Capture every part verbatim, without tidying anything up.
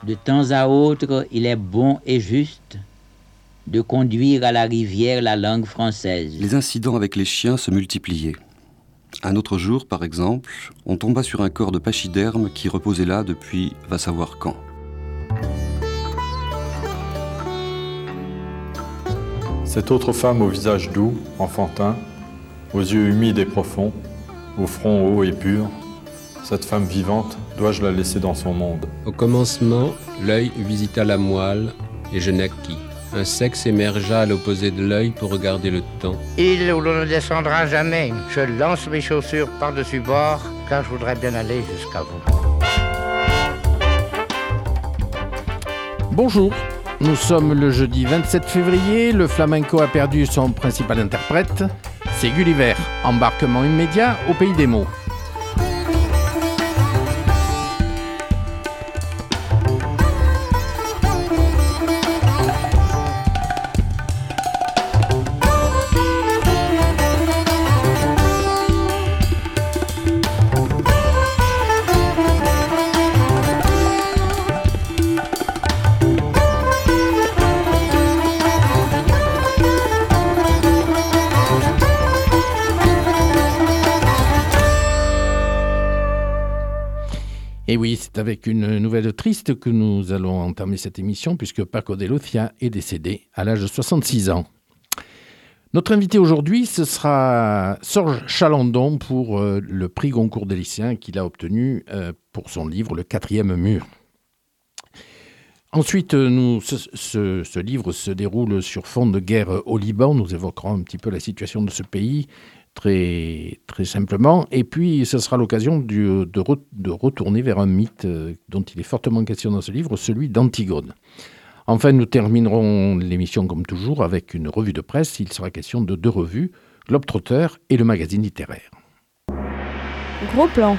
De temps à autre, il est bon et juste de conduire à la rivière la langue française. Les incidents avec les chiens se multipliaient. Un autre jour, par exemple, on tomba sur un corps de pachyderme qui reposait là depuis va savoir quand. Cette autre femme au visage doux, enfantin, aux yeux humides et profonds, au front haut et pur, cette femme vivante, dois-je la laisser dans son monde? Au commencement, l'œil visita la moelle et je naquis. Un sexe émergea à l'opposé de l'œil pour regarder le temps. Île où l'on ne descendra jamais, je lance mes chaussures par-dessus bord, car je voudrais bien aller jusqu'à vous. Bonjour, nous sommes le jeudi vingt-sept février, le flamenco a perdu son principal interprète, c'est Gulliver, embarquement immédiat au pays des mots. Et oui, c'est avec une nouvelle triste que nous allons entamer cette émission, puisque Paco de Lucia est décédé à l'âge de soixante-six ans. Notre invité aujourd'hui, ce sera Sorge Chalandon pour euh, le prix Goncourt des lycéens qu'il a obtenu euh, pour son livre « Le quatrième mur ». Ensuite, nous, ce, ce, ce livre se déroule sur fond de guerre au Liban. Nous évoquerons un petit peu la situation de ce pays, très, très simplement. Et puis, ce sera l'occasion du, de, re, de retourner vers un mythe euh, dont il est fortement question dans ce livre, celui d'Antigone. Enfin, nous terminerons l'émission, comme toujours, avec une revue de presse. Il sera question de deux revues, Globetrotter et le magazine littéraire. Gros plan.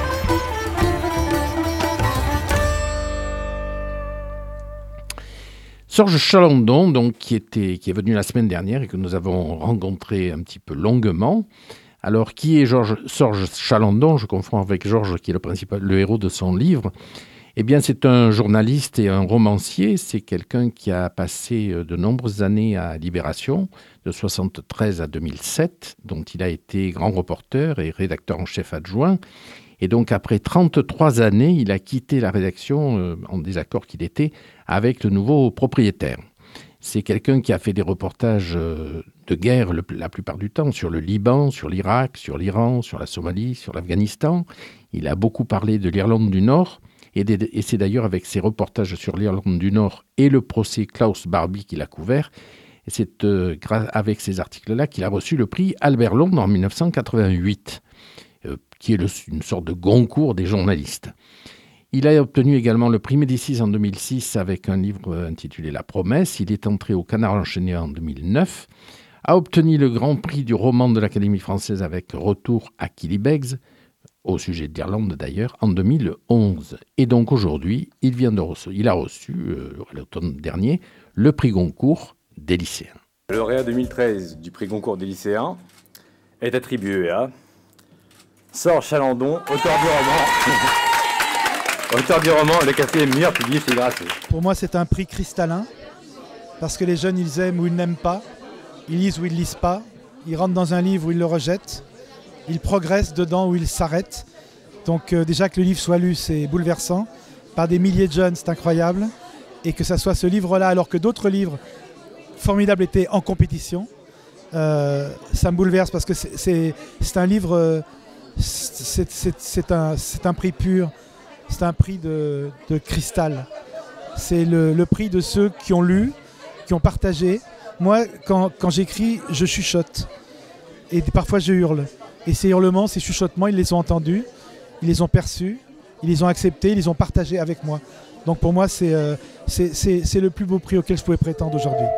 Sorge Chalandon, donc, qui, était, qui est venu la semaine dernière et que nous avons rencontré un petit peu longuement. Alors, qui est Georges, Sorge Chalandon? Je confonds avec Georges, qui est le, principal, le héros de son livre. Eh bien, c'est un journaliste et un romancier. C'est quelqu'un qui a passé de nombreuses années à Libération, de soixante-treize à deux mille sept, dont il a été grand reporter et rédacteur en chef adjoint. Et donc, après trente-trois années, il a quitté la rédaction, euh, en désaccord qu'il était, avec le nouveau propriétaire. C'est quelqu'un qui a fait des reportages euh, de guerre le, la plupart du temps, sur le Liban, sur l'Irak, sur l'Iran, sur la Somalie, sur l'Afghanistan. Il a beaucoup parlé de l'Irlande du Nord. Et, des, et c'est d'ailleurs avec ses reportages sur l'Irlande du Nord et le procès Klaus Barbie qu'il a couvert. Et c'est euh, avec ces articles-là qu'il a reçu le prix Albert Londres en dix-neuf cent quatre-vingt-huit. Euh, qui est le, une sorte de Goncourt des journalistes. Il a obtenu également le prix Médicis en deux mille six avec un livre intitulé La Promesse. Il est entré au Canard enchaîné en deux mille neuf, a obtenu le grand prix du roman de l'Académie française avec Retour à Killybegs, au sujet d'Irlande d'ailleurs, en deux mille onze. Et donc aujourd'hui, il, vient de reçu, il a reçu, euh, l'automne dernier, le prix Goncourt des lycéens. Le lauréat deux mille treize du prix Goncourt des lycéens est attribué à Sorge Chalandon, auteur du roman, auteur du roman Le quatrième mur, publié chez Grasset. Pour moi, c'est un prix cristallin, parce que les jeunes, ils aiment ou ils n'aiment pas, ils lisent ou ils ne lisent pas, ils rentrent dans un livre ou ils le rejettent, ils progressent dedans ou ils s'arrêtent. Donc euh, déjà que le livre soit lu, c'est bouleversant. Par des milliers de jeunes, c'est incroyable. Et que ça soit ce livre-là, alors que d'autres livres formidables étaient en compétition, euh, ça me bouleverse parce que c'est, c'est, c'est un livre... Euh, C'est, c'est, c'est, un, c'est un prix pur, c'est un prix de, de cristal. C'est le, le prix de ceux qui ont lu, qui ont partagé. Moi, quand, quand j'écris, je chuchote. Et parfois, je hurle. Et ces hurlements, ces chuchotements, ils les ont entendus, ils les ont perçus, ils les ont acceptés, ils les ont partagés avec moi. Donc pour moi, c'est, euh, c'est, c'est, c'est le plus beau prix auquel je pouvais prétendre aujourd'hui.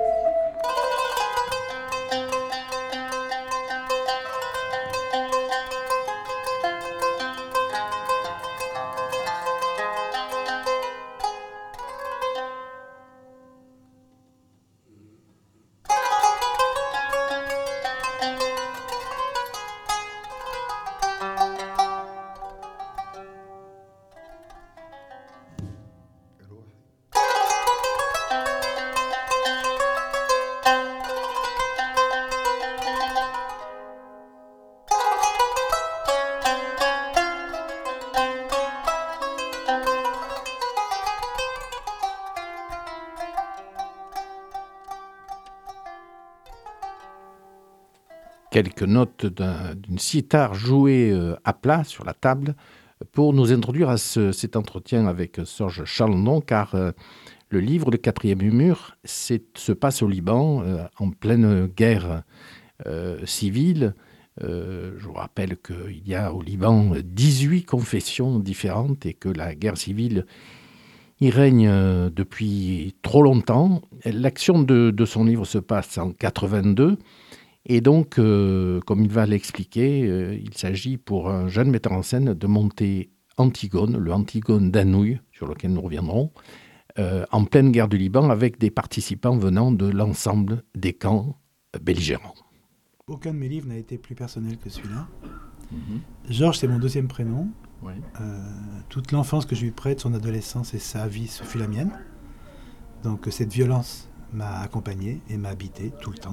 quelques notes d'un, d'une sitar jouée euh, à plat sur la table pour nous introduire à ce, cet entretien avec Sorge Chalandon, car euh, le livre, Le quatrième mur, c'est, se passe au Liban euh, en pleine guerre euh, civile. Euh, je vous rappelle qu'il y a au Liban dix-huit confessions différentes et que la guerre civile y règne euh, depuis trop longtemps. L'action de, de son livre se passe en quatre-vingt-deux. Et donc, euh, comme il va l'expliquer, euh, il s'agit pour un jeune metteur en scène de monter Antigone, le Antigone d'Anouilh, sur lequel nous reviendrons, euh, en pleine guerre du Liban, avec des participants venant de l'ensemble des camps belligérants. Aucun de mes livres n'a été plus personnel que celui-là. Mm-hmm. Georges, c'est mon deuxième prénom. Oui. Euh, toute l'enfance que je lui prête, son adolescence et sa vie, ce fut la mienne. Donc cette violence m'a accompagné et m'a habité tout le temps.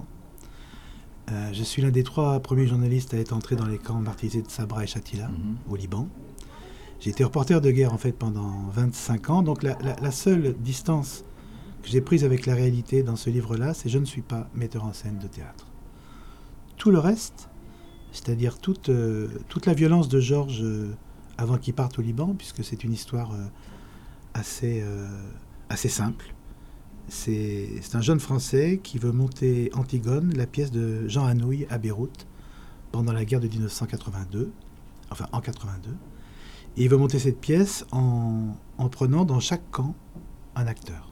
Euh, je suis l'un des trois premiers journalistes à être entré dans les camps martyrisés de Sabra et Shatila, mm-hmm. au Liban. J'ai été reporter de guerre en fait pendant vingt-cinq ans. Donc la, la, la seule distance que j'ai prise avec la réalité dans ce livre-là, c'est que je ne suis pas metteur en scène de théâtre. Tout le reste, c'est-à-dire toute, euh, toute la violence de Georges euh, avant qu'il parte au Liban, puisque c'est une histoire euh, assez, euh, assez simple. C'est, c'est un jeune Français qui veut monter Antigone, la pièce de Jean Anouilh à Beyrouth, pendant la guerre de dix-neuf cent quatre-vingt-deux, enfin en quatre-vingt-deux. Et il veut monter cette pièce en, en prenant dans chaque camp un acteur.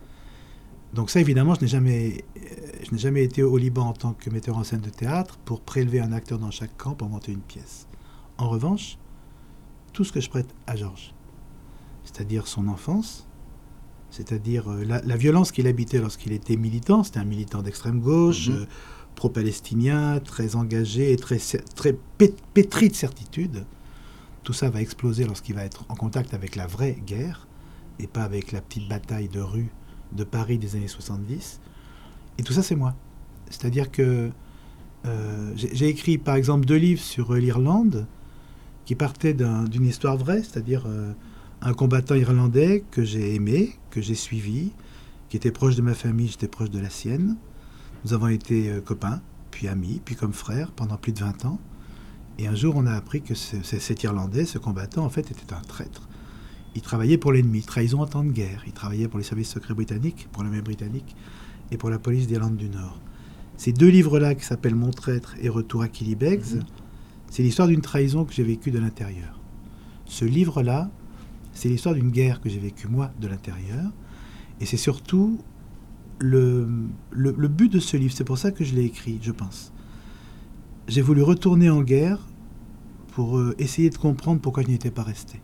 Donc ça, évidemment, je n'ai jamais, je n'ai jamais été au Liban en tant que metteur en scène de théâtre pour prélever un acteur dans chaque camp pour monter une pièce. En revanche, tout ce que je prête à Georges, c'est-à-dire son enfance, c'est-à-dire la, la violence qu'il habitait lorsqu'il était militant, c'était un militant d'extrême gauche, mmh. euh, pro-palestinien, très engagé et très, très pétri de certitude. Tout ça va exploser lorsqu'il va être en contact avec la vraie guerre et pas avec la petite bataille de rue de Paris des années soixante-dix. Et tout ça, c'est moi. C'est-à-dire que euh, j'ai, j'ai écrit, par exemple, deux livres sur euh, l'Irlande qui partaient d'un, d'une histoire vraie, c'est-à-dire euh, un combattant irlandais que j'ai aimé, que j'ai suivi, qui était proche de ma famille, j'étais proche de la sienne. Nous avons été euh, copains, puis amis, puis comme frères pendant plus de vingt ans. Et un jour, on a appris que ce, cet Irlandais, ce combattant, en fait, était un traître. Il travaillait pour l'ennemi, trahison en temps de guerre. Il travaillait pour les services secrets britanniques, pour l'armée britannique et pour la police d'Irlande du Nord. Ces deux livres-là, qui s'appellent Mon traître et Retour à Killybegs, mmh. c'est l'histoire d'une trahison que j'ai vécue de l'intérieur. Ce livre-là, c'est l'histoire d'une guerre que j'ai vécue, moi, de l'intérieur. Et c'est surtout le, le, le but de ce livre. C'est pour ça que je l'ai écrit, je pense. J'ai voulu retourner en guerre pour euh, essayer de comprendre pourquoi je n'y étais pas resté.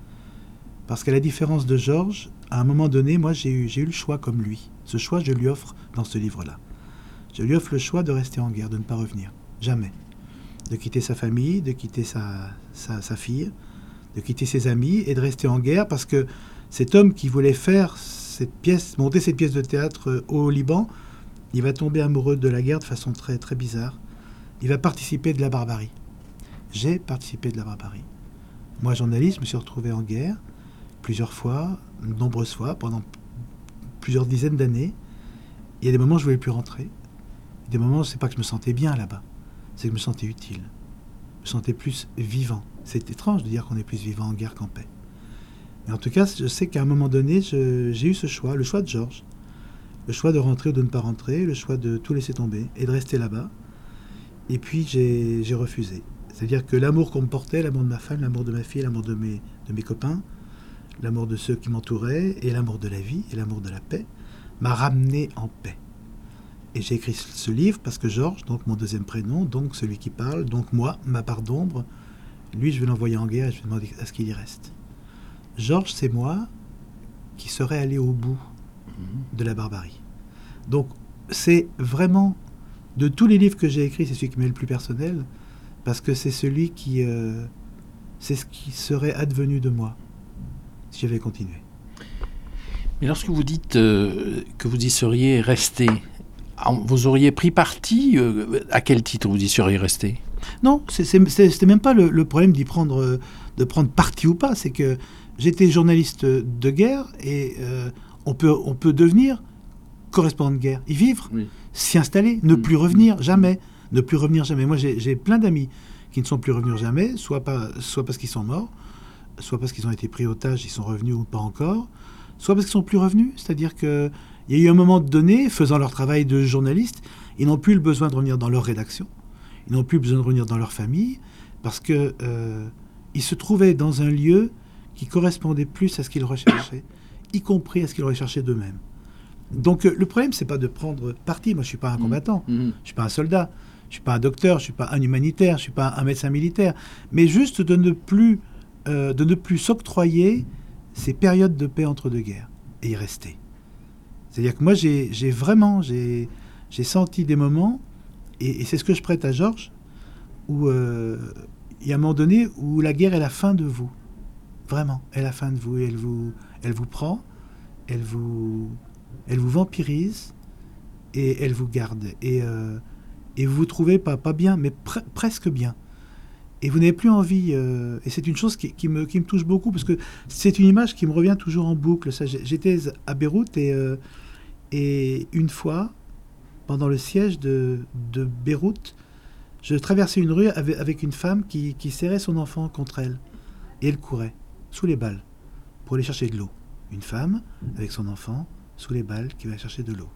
Parce qu'à la différence de Georges, à un moment donné, moi, j'ai eu, j'ai eu le choix comme lui. Ce choix, je lui offre dans ce livre-là. Je lui offre le choix de rester en guerre, de ne pas revenir. Jamais. De quitter sa famille, de quitter sa, sa, sa fille, de quitter ses amis et de rester en guerre parce que cet homme qui voulait faire cette pièce, monter cette pièce de théâtre au Liban, il va tomber amoureux de la guerre de façon très, très bizarre. Il va participer de la barbarie. J'ai participé de la barbarie. Moi, journaliste, je me suis retrouvé en guerre plusieurs fois, de nombreuses fois, pendant plusieurs dizaines d'années. Il y a des moments où je ne voulais plus rentrer. Des moments où c'est pas que je me sentais bien là-bas, c'est que je me sentais utile. Je me sentais plus vivant. C'est étrange de dire qu'on est plus vivant en guerre qu'en paix. Mais en tout cas, je sais qu'à un moment donné, je, j'ai eu ce choix, le choix de Georges. Le choix de rentrer ou de ne pas rentrer, le choix de tout laisser tomber et de rester là-bas. Et puis, j'ai, j'ai refusé. C'est-à-dire que l'amour qu'on me portait, l'amour de ma femme, l'amour de ma fille, l'amour de mes, de mes copains, l'amour de ceux qui m'entouraient, et l'amour de la vie, et l'amour de la paix, m'a ramené en paix. Et j'ai écrit ce livre parce que Georges, donc mon deuxième prénom, donc celui qui parle, donc moi, ma part d'ombre, lui, je vais l'envoyer en guerre et je vais demander à ce qu'il y reste. Georges, c'est moi qui serais allé au bout de la barbarie. Donc, c'est vraiment, de tous les livres que j'ai écrits, c'est celui qui m'est le plus personnel, parce que c'est celui qui... Euh, c'est ce qui serait advenu de moi si j'avais continué. Mais lorsque vous dites euh, que vous y seriez resté, vous auriez pris parti, euh, à quel titre vous y seriez resté ? Non, c'est, c'est, c'est, c'était même pas le, le problème d'y prendre, euh, de prendre parti ou pas, c'est que j'étais journaliste de guerre et euh, on, peut, on peut devenir correspondant de guerre, y vivre, oui. S'y installer, ne mmh. plus revenir, jamais, ne plus revenir jamais. Moi, j'ai, j'ai plein d'amis qui ne sont plus revenus jamais, soit, pas, soit parce qu'ils sont morts, soit parce qu'ils ont été pris otages, ils sont revenus ou pas encore, soit parce qu'ils sont plus revenus. C'est-à-dire qu'il y a eu un moment donné, faisant leur travail de journaliste, ils n'ont plus le besoin de revenir dans leur rédaction, ils n'ont plus besoin de revenir dans leur famille, parce qu'ils euh, se trouvaient dans un lieu qui correspondait plus à ce qu'ils recherchaient, y compris à ce qu'ils recherchaient d'eux-mêmes. Donc euh, le problème, c'est pas de prendre parti. Moi, je suis pas un combattant, mmh. je suis pas un soldat, je suis pas un docteur, je suis pas un humanitaire, je suis pas un médecin militaire, mais juste de ne plus, euh, de ne plus s'octroyer ces périodes de paix entre deux guerres et y rester. C'est-à-dire que moi, j'ai, j'ai vraiment, j'ai, j'ai senti des moments, et, et c'est ce que je prête à Georges, où euh, il y a un moment donné où la guerre est la fin de vous. Vraiment, elle est la fin de vous, et elle vous, elle vous prend, elle vous, elle vous vampirise, et elle vous garde. Et, euh, et vous vous trouvez pas, pas bien, mais pre- presque bien. Et vous n'avez plus envie, euh, et c'est une chose qui, qui, me, qui me touche beaucoup, parce que c'est une image qui me revient toujours en boucle. Ça, j'étais à Beyrouth, et, euh, et une fois, pendant le siège de, de Beyrouth, je traversais une rue avec, avec une femme qui, qui serrait son enfant contre elle. Et elle courait, sous les balles, pour aller chercher de l'eau. Une femme, avec son enfant, sous les balles, qui va chercher de l'eau.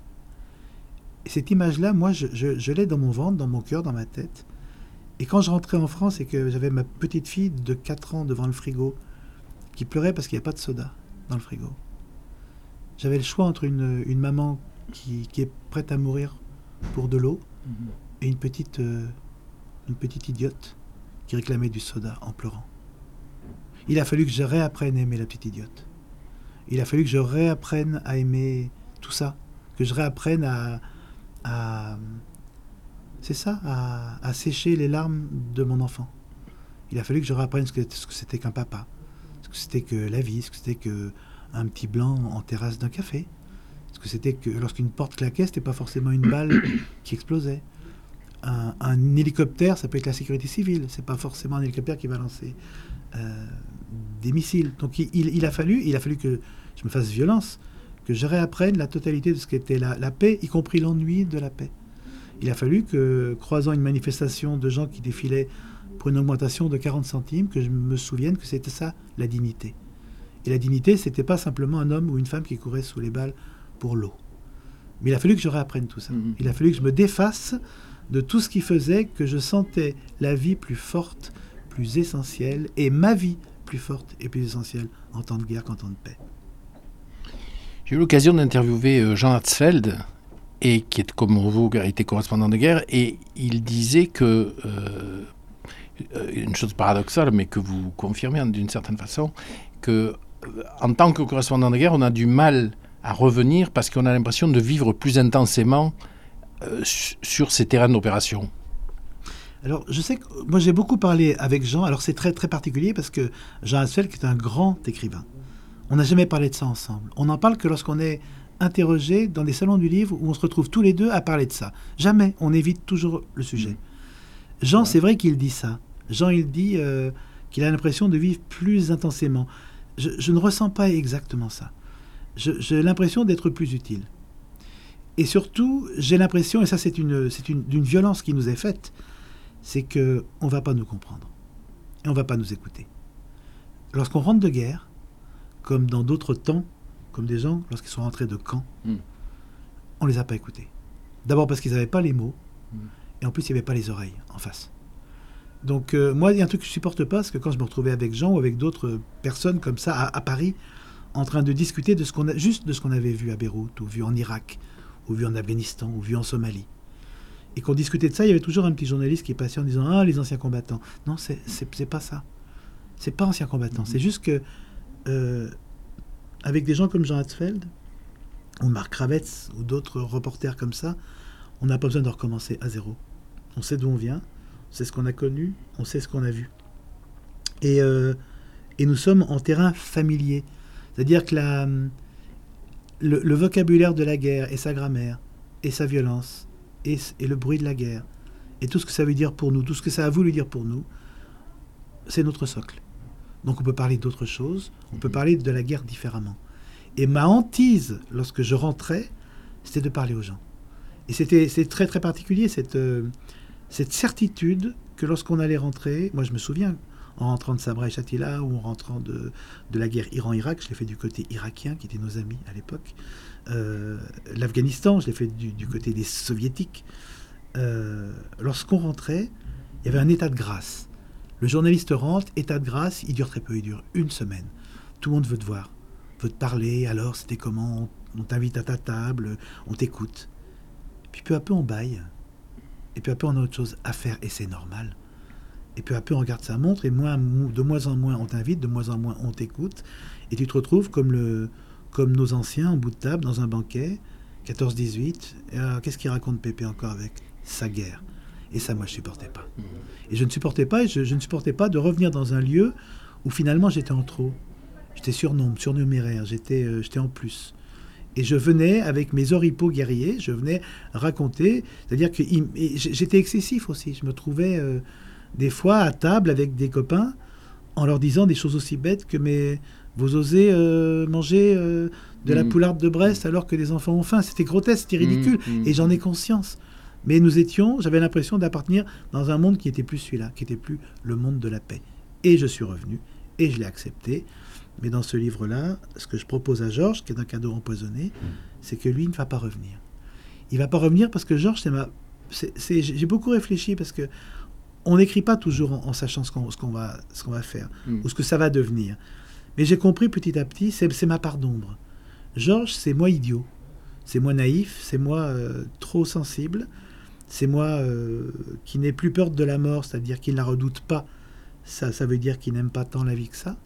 Et cette image-là, moi, je, je, je l'ai dans mon ventre, dans mon cœur, dans ma tête. Et quand je rentrais en France et que j'avais ma petite fille de quatre ans devant le frigo, qui pleurait parce qu'il n'y a pas de soda dans le frigo, j'avais le choix entre une, une maman qui, qui est prête à mourir pour de l'eau mmh. et une petite, euh, une petite idiote qui réclamait du soda en pleurant. Il a fallu que je réapprenne à aimer la petite idiote. Il a fallu que je réapprenne à aimer tout ça, que je réapprenne à... à c'est ça, à, à sécher les larmes de mon enfant. Il a fallu que je réapprenne ce que, ce que c'était qu'un papa, ce que c'était que la vie, ce que c'était qu'un petit blanc en terrasse d'un café, ce que c'était que lorsqu'une porte claquait, c'était pas forcément une balle qui explosait. Un, un hélicoptère, ça peut être la sécurité civile, c'est pas forcément un hélicoptère qui va lancer euh, des missiles. Donc il, il, il, a fallu, il a fallu que je me fasse violence, que je réapprenne la totalité de ce qu'était la, la paix, y compris l'ennui de la paix. Il a fallu que, croisant une manifestation de gens qui défilaient pour une augmentation de quarante centimes, que je me souvienne que c'était ça, la dignité. Et la dignité, c'était pas simplement un homme ou une femme qui courait sous les balles pour l'eau. Mais il a fallu que je réapprenne tout ça. Mmh. Il a fallu que je me défasse de tout ce qui faisait que je sentais la vie plus forte, plus essentielle, et ma vie plus forte et plus essentielle en temps de guerre qu'en temps de paix. J'ai eu l'occasion d'interviewer Jean Hatzfeld, et qui est comme vous, qui a été correspondant de guerre, et il disait que, euh, une chose paradoxale, mais que vous confirmez d'une certaine façon, que en tant que correspondant de guerre, on a du mal à revenir parce qu'on a l'impression de vivre plus intensément euh, sur ces terrains d'opération. Alors, je sais que moi j'ai beaucoup parlé avec Jean, alors c'est très très particulier parce que Jean Hatzfeld, qui est un grand écrivain, on n'a jamais parlé de ça ensemble. On n'en parle que lorsqu'on est interrogé dans des salons du livre où on se retrouve tous les deux à parler de ça. Jamais, on évite toujours le sujet. Mmh. Jean, ouais. C'est vrai qu'il dit ça. Jean, il dit euh, qu'il a l'impression de vivre plus intensément. Je, je ne ressens pas exactement ça. Je, j'ai l'impression d'être plus utile. Et surtout, j'ai l'impression, et ça c'est une, c'est une, d'une violence qui nous est faite, c'est qu'on ne va pas nous comprendre. Et on ne va pas nous écouter. Lorsqu'on rentre de guerre, comme dans d'autres temps, comme des gens, lorsqu'ils sont rentrés de camp, mm. on ne les a pas écoutés. D'abord parce qu'ils n'avaient pas les mots, mm. et en plus, il n'y avait pas les oreilles en face. Donc, euh, moi, il y a un truc que je ne supporte pas, c'est que quand je me retrouvais avec Jean ou avec d'autres personnes comme ça, à, à Paris, en train de discuter de ce qu'on a, juste de ce qu'on avait vu à Beyrouth, ou vu en Irak, ou vu en Afghanistan, ou vu en Somalie, et qu'on discutait de ça, il y avait toujours un petit journaliste qui passait en disant « Ah, les anciens combattants ». Non, c'est, c'est, c'est pas ça. C'est pas anciens combattants. Mm. C'est juste que... Euh, avec des gens comme Jean Hatzfeld, ou Marc Kravetz, ou d'autres reporters comme ça, on n'a pas besoin de recommencer à zéro. On sait d'où on vient, on sait ce qu'on a connu, on sait ce qu'on a vu. Et, euh, et nous sommes en terrain familier. C'est-à-dire que la, le, le vocabulaire de la guerre, et sa grammaire, et sa violence, et, et le bruit de la guerre, et tout ce que ça veut dire pour nous, tout ce que ça a voulu dire pour nous, c'est notre socle. Donc on peut parler d'autre chose, on peut parler de la guerre différemment. Et ma hantise, lorsque je rentrais, c'était de parler aux gens. Et c'était, c'est très très particulier, cette, euh, cette certitude que lorsqu'on allait rentrer, moi je me souviens, en rentrant de Sabra et Shatila ou en rentrant de, de la guerre Iran-Irak, je l'ai fait du côté irakien, qui étaient nos amis à l'époque. Euh, L'Afghanistan, je l'ai fait du, du côté des soviétiques. Euh, lorsqu'on rentrait, il y avait un état de grâce. Le journaliste rentre, état de grâce, il dure très peu, il dure une semaine. Tout le monde veut te voir, veut te parler, alors c'était comment, on, on t'invite à ta table, on t'écoute. Puis peu à peu on baille, et peu à peu on a autre chose à faire, et c'est normal. Et peu à peu on regarde sa montre, et moins, de moins en moins on t'invite, de moins en moins on t'écoute, et tu te retrouves comme, le, comme nos anciens, en bout de table, dans un banquet, quatorze dix-huit, et alors, qu'est-ce qu'il raconte Pépé encore avec sa guerre? Et ça, moi, je ne supportais pas. Et je ne supportais pas, et je, je ne supportais pas de revenir dans un lieu où finalement j'étais en trop. J'étais surnombre, surnuméraire, j'étais, euh, j'étais en plus. Et je venais, avec mes oripeaux guerriers, je venais raconter, c'est-à-dire que il, j'étais excessif aussi. Je me trouvais euh, des fois à table avec des copains en leur disant des choses aussi bêtes que mais vous osez euh, manger euh, de mmh. la poularde de Brest alors que les enfants ont faim. C'était grotesque, c'était ridicule, mmh. et j'en ai conscience. Mais nous étions, j'avais l'impression d'appartenir dans un monde qui n'était plus celui-là, qui n'était plus le monde de la paix. Et je suis revenu, et je l'ai accepté. Mais dans ce livre-là, ce que je propose à Georges, qui est un cadeau empoisonné, c'est que lui ne va pas revenir. Il ne va pas revenir parce que Georges, c'est ma... c'est, c'est... j'ai beaucoup réfléchi parce que on n'écrit pas toujours en, en sachant ce qu'on, ce qu'on va, ce qu'on va faire, mmh. ou ce que ça va devenir. Mais j'ai compris petit à petit, c'est, c'est ma part d'ombre. Georges, c'est moi idiot, c'est moi naïf, c'est moi euh, trop sensible, c'est moi euh, qui n'ai plus peur de la mort, c'est-à-dire qu'il ne la redoute pas. Ça, ça veut dire qu'il n'aime pas tant la vie que ça.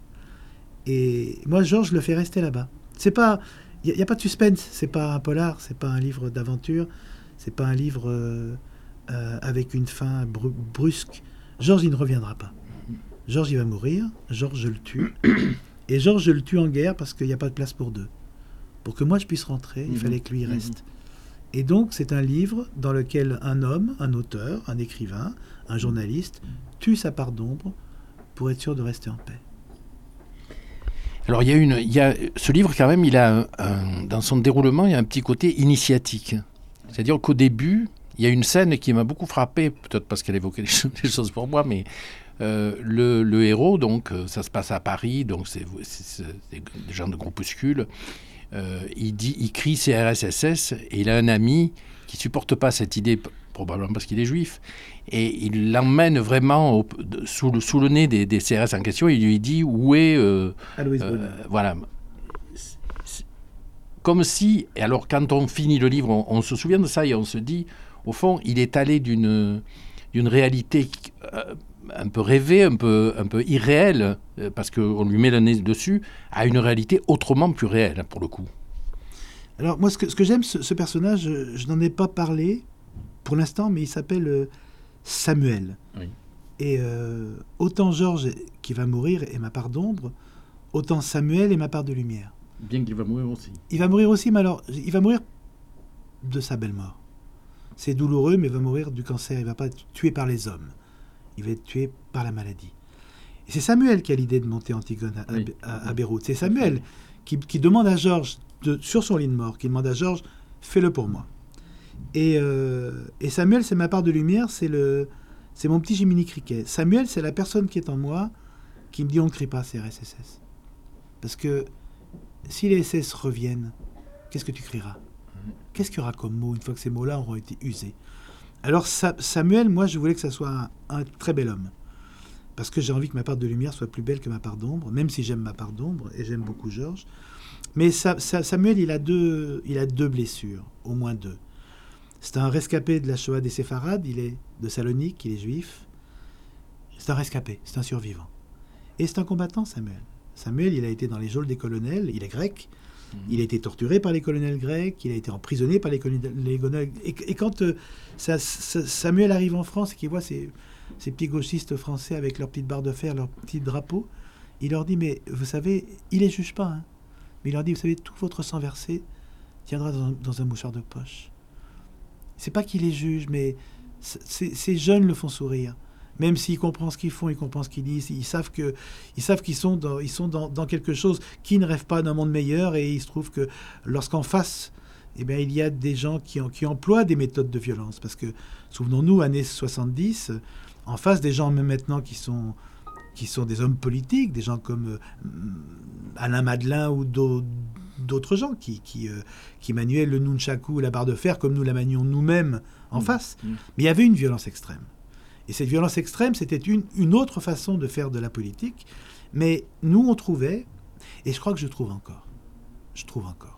Et moi, Georges, je le fais rester là-bas. C'est pas, il n'y a, a pas de suspense. C'est pas un polar, c'est pas un livre d'aventure, c'est pas un livre euh, euh, avec une fin bru- brusque. Georges, il ne reviendra pas. Georges, il va mourir. Georges, je le tue. Et Georges, je le tue en guerre parce qu'il n'y a pas de place pour deux. Pour que moi, je puisse rentrer, il mmh. fallait que lui reste. Mmh. Et donc, c'est un livre dans lequel un homme, un auteur, un écrivain, un journaliste, tue sa part d'ombre pour être sûr de rester en paix. Alors, il y a une, il y a, ce livre, quand même, il a un, un, dans son déroulement, il y a un petit côté initiatique. C'est-à-dire qu'au début, il y a une scène qui m'a beaucoup frappé, peut-être parce qu'elle évoquait des choses, des choses pour moi, mais euh, le, le héros, donc, ça se passe à Paris, donc c'est, c'est, c'est des gens de groupuscules. Euh, il, dit, il crie C R S S S, et il a un ami qui ne supporte pas cette idée, probablement parce qu'il est juif, et il l'emmène vraiment au, sous, le, sous le nez des, des C R S en question, et il lui dit où est... Euh, euh, voilà. C'est comme si... Et alors, quand on finit le livre, on, on se souvient de ça, et on se dit, au fond, il est allé d'une, d'une réalité euh, un peu rêvée, un peu, un peu irréelle, euh, parce qu'on lui met le nez dessus, à une réalité autrement plus réelle, pour le coup. Alors, moi, ce que, ce que j'aime, ce, ce personnage, je, je n'en ai pas parlé pour l'instant, mais il s'appelle euh, Samuel. Oui. Et euh, autant Georges, qui va mourir, est ma part d'ombre, autant Samuel est ma part de lumière. Bien qu'il va mourir aussi. Il va mourir aussi, mais alors, il va mourir de sa belle mort. C'est douloureux, mais il va mourir du cancer. Il ne va pas être tué par les hommes. Il va être tué par la maladie. Et c'est Samuel qui a l'idée de monter Antigone à, oui. à, à Beyrouth. C'est Samuel qui, qui demande à Georges, de, sur son lit de mort, qui demande à Georges, fais-le pour moi. Et, euh, et Samuel, c'est ma part de lumière, c'est, le, c'est mon petit Jiminy Cricket. Samuel, c'est la personne qui est en moi qui me dit on ne crie pas C R S S S. Parce que si les S S reviennent, qu'est-ce que tu crieras ? Qu'est-ce qu'il y aura comme mots une fois que ces mots-là auront été usés ? Alors Sa- Samuel, moi, je voulais que ça soit un, un très bel homme. Parce que j'ai envie que ma part de lumière soit plus belle que ma part d'ombre, même si j'aime ma part d'ombre, et j'aime beaucoup Georges. Mais Sa- Sa- Samuel, il a, deux, il a deux blessures, au moins deux. C'est un rescapé de la Shoah des Séfarades, il est de Salonique, il est juif. C'est un rescapé, c'est un survivant. Et c'est un combattant, Samuel. Samuel, il a été dans les geôles des colonels, il est grec, mmh. il a été torturé par les colonels grecs, il a été emprisonné par les colonels... Les colonels et, et quand euh, ça, ça, Samuel arrive en France et qu'il voit ces, ces petits gauchistes français avec leurs petites barres de fer, leurs petits drapeaux, il leur dit, mais vous savez, il les juge pas, hein, mais il leur dit, vous savez, tout votre sang versé tiendra dans un, dans un mouchoir de poche. C'est pas qu'il les juge, mais c'est, ces jeunes le font sourire. Même s'ils comprennent ce qu'ils font, ils comprennent ce qu'ils disent, ils savent, que, ils savent qu'ils sont, dans, ils sont dans, dans quelque chose qui ne rêve pas d'un monde meilleur, et il se trouve que lorsqu'en face, eh bien, il y a des gens qui, en, qui emploient des méthodes de violence. Parce que, souvenons-nous, années soixante-dix, en face des gens même maintenant qui sont, qui sont des hommes politiques, des gens comme euh, Alain Madelin ou d'autres, d'autres gens qui, qui, euh, qui manuaient le nunchaku, la barre de fer, comme nous la manions nous-mêmes en mmh. face. Mmh. Mais il y avait une violence extrême. Et cette violence extrême, c'était une, une autre façon de faire de la politique. Mais nous, on trouvait, et je crois que je trouve encore, je trouve encore,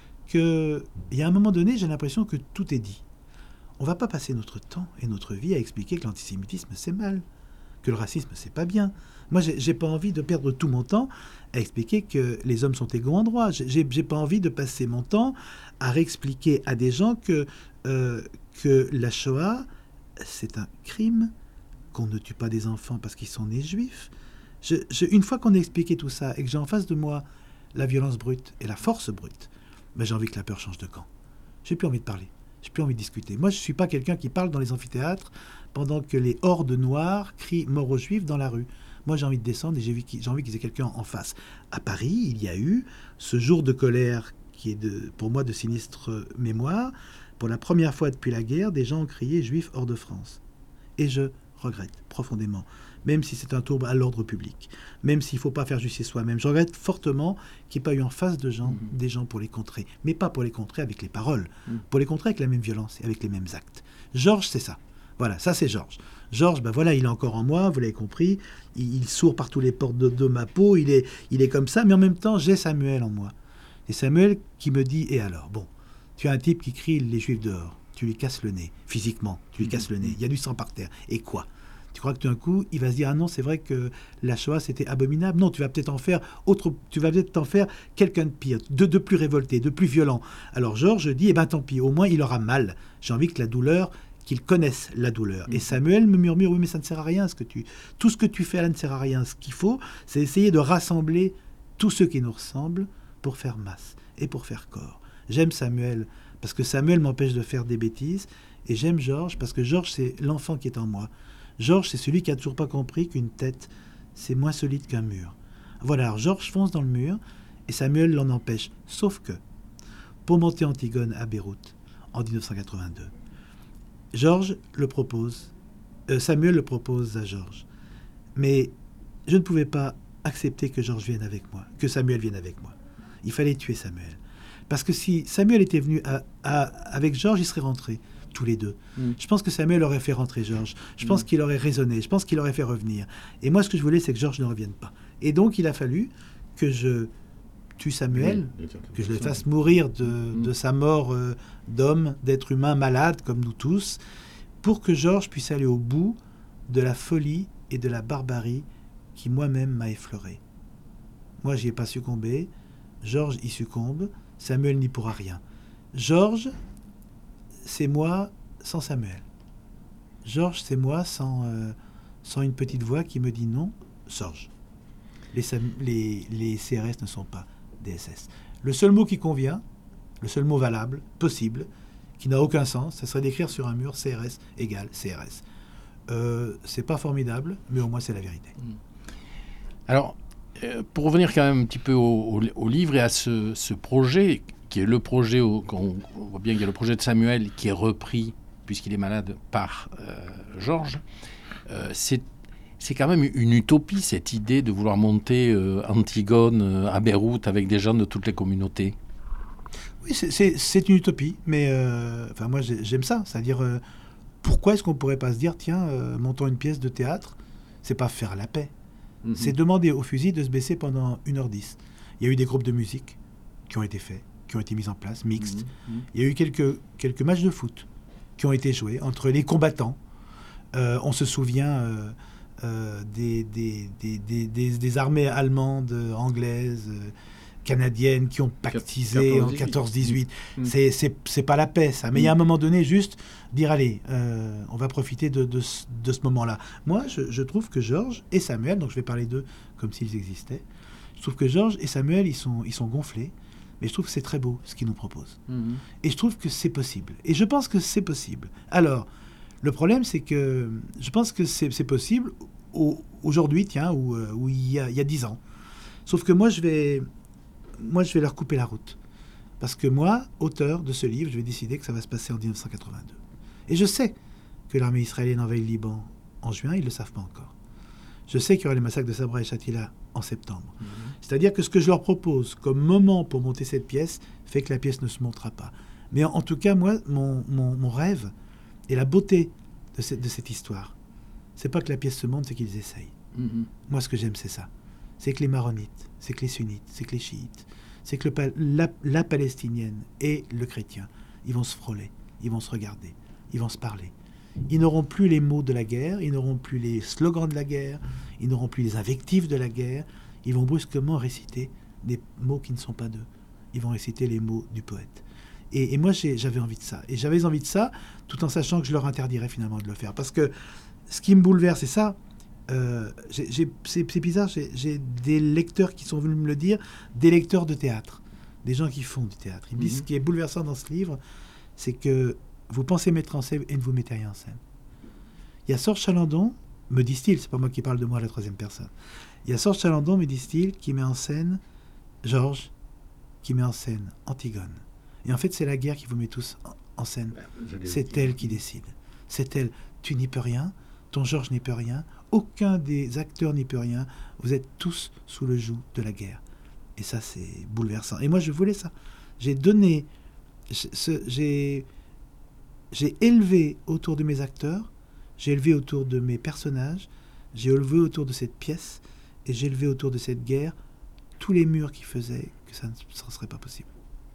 qu'il y a un moment donné, j'ai l'impression que tout est dit. On ne va pas passer notre temps et notre vie à expliquer que l'antisémitisme, c'est mal, que le racisme, c'est pas bien. Moi, j'ai, j'ai pas envie de perdre tout mon temps à expliquer que les hommes sont égaux en droit. J'ai, j'ai pas envie de passer mon temps à réexpliquer à des gens que, euh, que la Shoah, c'est un crime, qu'on ne tue pas des enfants parce qu'ils sont nés juifs. Je, je, une fois qu'on a expliqué tout ça et que j'ai en face de moi la violence brute et la force brute, ben j'ai envie que la peur change de camp. J'ai plus envie de parler. J'ai plus envie de discuter. Moi, je ne suis pas quelqu'un qui parle dans les amphithéâtres pendant que les hordes noires crient « mort aux juifs » dans la rue. Moi, j'ai envie de descendre et j'ai, vu qu'il, j'ai envie qu'ils aient quelqu'un en face. À Paris, il y a eu ce jour de colère qui est de, pour moi de sinistre mémoire. Pour la première fois depuis la guerre, des gens ont crié « Juifs hors de France ». Et je regrette profondément, même si c'est un trouble à l'ordre public, même s'il ne faut pas faire justice soi-même. Je regrette fortement qu'il n'y ait pas eu en face de gens, mmh. des gens pour les contrer. Mais pas pour les contrer avec les paroles, mmh. pour les contrer avec la même violence et avec les mêmes actes. Georges, c'est ça. Voilà, ça c'est Georges. Georges, ben voilà, il est encore en moi, vous l'avez compris. Il, il sourd par tous les pores de, de ma peau, il est, il est comme ça, mais en même temps, j'ai Samuel en moi. Et Samuel qui me dit, et alors, bon, tu as un type qui crie les Juifs dehors, tu lui casses le nez, physiquement, tu lui casses le nez, il y a du sang par terre, et quoi ? Tu crois que tout d'un coup, il va se dire « Ah non, c'est vrai que la Shoah, c'était abominable. » Non, tu vas peut-être en faire autre, tu vas peut-être en faire quelqu'un de pire, de, de plus révolté, de plus violent. Alors Georges dit « Eh bien, tant pis, au moins, il aura mal. J'ai envie que la douleur, qu'il connaisse la douleur. » Et Samuel me murmure « Oui, mais ça ne sert à rien. Ce que tu, tout ce que tu fais là ne sert à rien. Ce qu'il faut, c'est essayer de rassembler tous ceux qui nous ressemblent pour faire masse et pour faire corps. » J'aime Samuel parce que Samuel m'empêche de faire des bêtises. Et j'aime Georges parce que Georges, c'est l'enfant qui est en moi. Georges, c'est celui qui n'a toujours pas compris qu'une tête, c'est moins solide qu'un mur. Voilà, alors Georges fonce dans le mur et Samuel l'en empêche. Sauf que, pour monter Antigone à Beyrouth en dix-neuf cent quatre-vingt-deux, Georges le propose, euh, Samuel le propose à Georges. Mais je ne pouvais pas accepter que Georges vienne avec moi, que Samuel vienne avec moi. Il fallait tuer Samuel. Parce que si Samuel était venu à, à, avec Georges, il serait rentré. Tous les deux. Mm. Je pense que Samuel aurait fait rentrer Georges. Je pense mm. qu'il aurait raisonné. Je pense qu'il aurait fait revenir. Et moi, ce que je voulais, c'est que Georges ne revienne pas. Et donc, il a fallu que je tue Samuel, oui, que je le fasse mourir de, mm. de sa mort euh, d'homme, d'être humain malade, comme nous tous, pour que Georges puisse aller au bout de la folie et de la barbarie qui, moi-même, m'a effleuré. Moi, j'y ai pas succombé. Georges y succombe. Samuel n'y pourra rien. Georges, c'est moi sans Samuel. Georges, c'est moi sans, euh, sans une petite voix qui me dit non, Georges. Les, les, les C R S ne sont pas des S S. Le seul mot qui convient, le seul mot valable, possible, qui n'a aucun sens, ça serait d'écrire sur un mur C R S égale C R S. Euh, c'est pas formidable, mais au moins c'est la vérité. Alors, euh, pour revenir quand même un petit peu au, au, au livre et à ce, ce projet, qui est le projet, au, on, on voit bien qu'il y a le projet de Samuel qui est repris, puisqu'il est malade, par euh, Georges. Euh, c'est, c'est quand même une utopie, cette idée de vouloir monter euh, Antigone euh, à Beyrouth avec des gens de toutes les communautés. Oui, c'est, c'est, c'est une utopie, mais euh, enfin, moi j'aime ça. C'est-à-dire, euh, pourquoi est-ce qu'on ne pourrait pas se dire, tiens, euh, montons une pièce de théâtre, c'est pas faire la paix. Mm-hmm. C'est demander aux fusils de se baisser pendant une heure dix. Il y a eu des groupes de musique qui ont été faits, qui ont été mis en place, mixtes. Mmh, mmh. Il y a eu quelques, quelques matchs de foot qui ont été joués entre les combattants. Euh, on se souvient euh, euh, des, des, des, des, des, des armées allemandes, anglaises, euh, canadiennes qui ont pactisé en quatorze dix-huit. Mmh. C'est, c'est, c'est pas la paix, ça. Mais il mmh. y a un moment donné, juste dire, allez, euh, on va profiter de, de, de ce moment-là. Moi, je, je trouve que Georges et Samuel, donc je vais parler d'eux comme s'ils existaient, je trouve que Georges et Samuel, ils sont, ils sont gonflés. Mais je trouve que c'est très beau, ce qu'ils nous proposent. Mmh. Et je trouve que c'est possible. Et je pense que c'est possible. Alors, le problème, c'est que je pense que c'est, c'est possible au, aujourd'hui, tiens, ou, ou il y a, il y a dix ans. Sauf que moi, je vais, moi, je vais leur couper la route. Parce que moi, auteur de ce livre, je vais décider que ça va se passer en dix-neuf cent quatre-vingt-deux. Et je sais que l'armée israélienne envahit le Liban en juin, ils ne le savent pas encore. Je sais qu'il y aura les massacres de Sabra et Shatila en septembre. Mmh. C'est-à-dire que ce que je leur propose comme moment pour monter cette pièce fait que la pièce ne se montera pas. Mais en, en tout cas, moi, mon, mon, mon rêve et la beauté de cette, de cette histoire, c'est pas que la pièce se monte, c'est qu'ils essayent. Mmh. Moi, ce que j'aime, c'est ça. C'est que les maronites, c'est que les sunnites, c'est que les chiites, c'est que le, la, la palestinienne et le chrétien, ils vont se frôler, ils vont se regarder, ils vont se parler. Ils n'auront plus les mots de la guerre, ils n'auront plus les slogans de la guerre, ils n'auront plus les invectives de la guerre. Ils vont brusquement réciter des mots qui ne sont pas d'eux. Ils vont réciter les mots du poète. Et, et moi, j'ai, j'avais envie de ça. Et j'avais envie de ça, tout en sachant que je leur interdirais finalement de le faire. Parce que ce qui me bouleverse, c'est ça. Euh, j'ai, j'ai, c'est, c'est bizarre, j'ai, j'ai des lecteurs qui sont venus me le dire, des lecteurs de théâtre, des gens qui font du théâtre. Ils me disent, mmh. ce qui est bouleversant dans ce livre, c'est que vous pensez mettre en scène et ne vous mettez rien en scène. Il y a Sorge Chalandon, me disent-ils, c'est pas moi qui parle de moi à la troisième personne. Il y a Sorge Chalandon, me disent-ils, qui met en scène Georges, qui met en scène Antigone. Et en fait, c'est la guerre qui vous met tous en, en scène. Ben, c'est elle qui décide. C'est elle. Tu n'y peux rien, ton Georges n'y peut rien, aucun des acteurs n'y peut rien. Vous êtes tous sous le joug de la guerre. Et ça, c'est bouleversant. Et moi, je voulais ça. J'ai donné... Ce, j'ai... J'ai élevé autour de mes acteurs, j'ai élevé autour de mes personnages, j'ai élevé autour de cette pièce et j'ai élevé autour de cette guerre tous les murs qui faisaient que ça ne serait pas possible.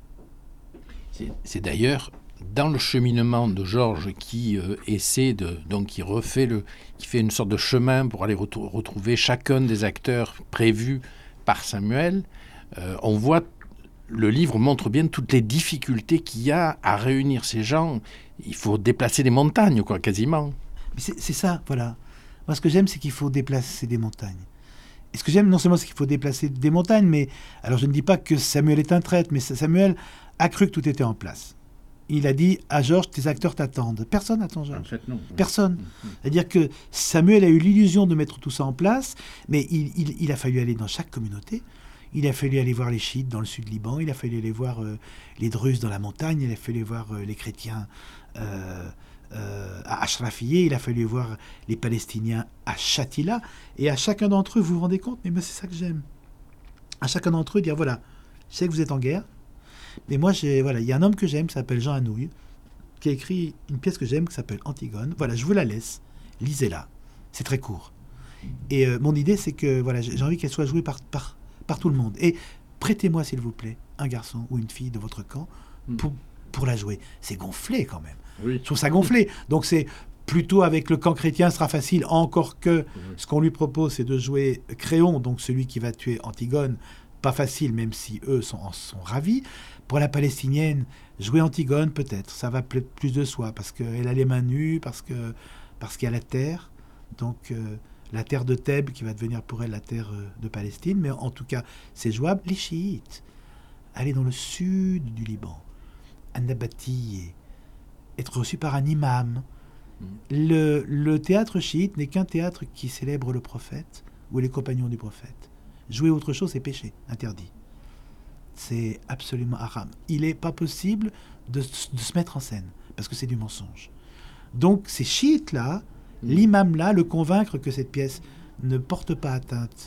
C'est, c'est d'ailleurs dans le cheminement de Georges qui euh, essaie de, donc qui refait le, qui fait une sorte de chemin pour aller retrou- retrouver chacun des acteurs prévus par Samuel. Euh, on voit Le livre montre bien toutes les difficultés qu'il y a à réunir ces gens. Il faut déplacer des montagnes, quoi, quasiment. Mais c'est, c'est ça, voilà. Moi, ce que j'aime, c'est qu'il faut déplacer des montagnes. Et ce que j'aime, non seulement, c'est qu'il faut déplacer des montagnes, mais... Alors, je ne dis pas que Samuel est un traître, mais Samuel a cru que tout était en place. Il a dit à Georges, tes acteurs t'attendent. Personne n'attend Georges. En fait, non. Personne. Mmh. C'est-à-dire que Samuel a eu l'illusion de mettre tout ça en place, mais il, il, il a fallu aller dans chaque communauté. Il a fallu aller voir les chiites dans le sud Liban, il a fallu aller voir euh, les druzes dans la montagne, il a fallu voir euh, les chrétiens euh, euh, à Ashrafiyeh, il a fallu voir les Palestiniens à Shatila. Et à chacun d'entre eux, vous vous rendez compte, mais moi, c'est ça que j'aime. À chacun d'entre eux, dire voilà, je sais que vous êtes en guerre, mais moi, j'ai, voilà, il y a un homme que j'aime qui s'appelle Jean Anouilh, qui a écrit une pièce que j'aime qui s'appelle Antigone. Voilà, je vous la laisse, lisez-la, c'est très court. Et euh, mon idée, c'est que voilà, j'ai envie qu'elle soit jouée par, par par tout le monde. Et prêtez-moi, s'il vous plaît, un garçon ou une fille de votre camp pour, pour la jouer. C'est gonflé, quand même. Oui. Je trouve ça gonflé. Donc, c'est plutôt avec le camp chrétien, ce sera facile, encore que oui. Ce qu'on lui propose, c'est de jouer Créon, donc celui qui va tuer Antigone. Pas facile, même si eux sont, en sont ravis. Pour la palestinienne, jouer Antigone, peut-être. Ça va peut-être plus de soi, parce qu'elle a les mains nues, parce, que, parce qu'il y a la terre. Donc... Euh, la terre de Thèbes qui va devenir pour elle la terre de Palestine, mais en tout cas, c'est jouable. Les chiites, aller dans le sud du Liban, à Nabati, être reçu par un imam. Mmh. Le, le théâtre chiite n'est qu'un théâtre qui célèbre le prophète ou les compagnons du prophète. Jouer autre chose, c'est péché, interdit. C'est absolument haram. Il n'est pas possible de, de se mettre en scène, parce que c'est du mensonge. Donc, ces chiites-là, l'imam là, le convaincre que cette pièce ne porte pas atteinte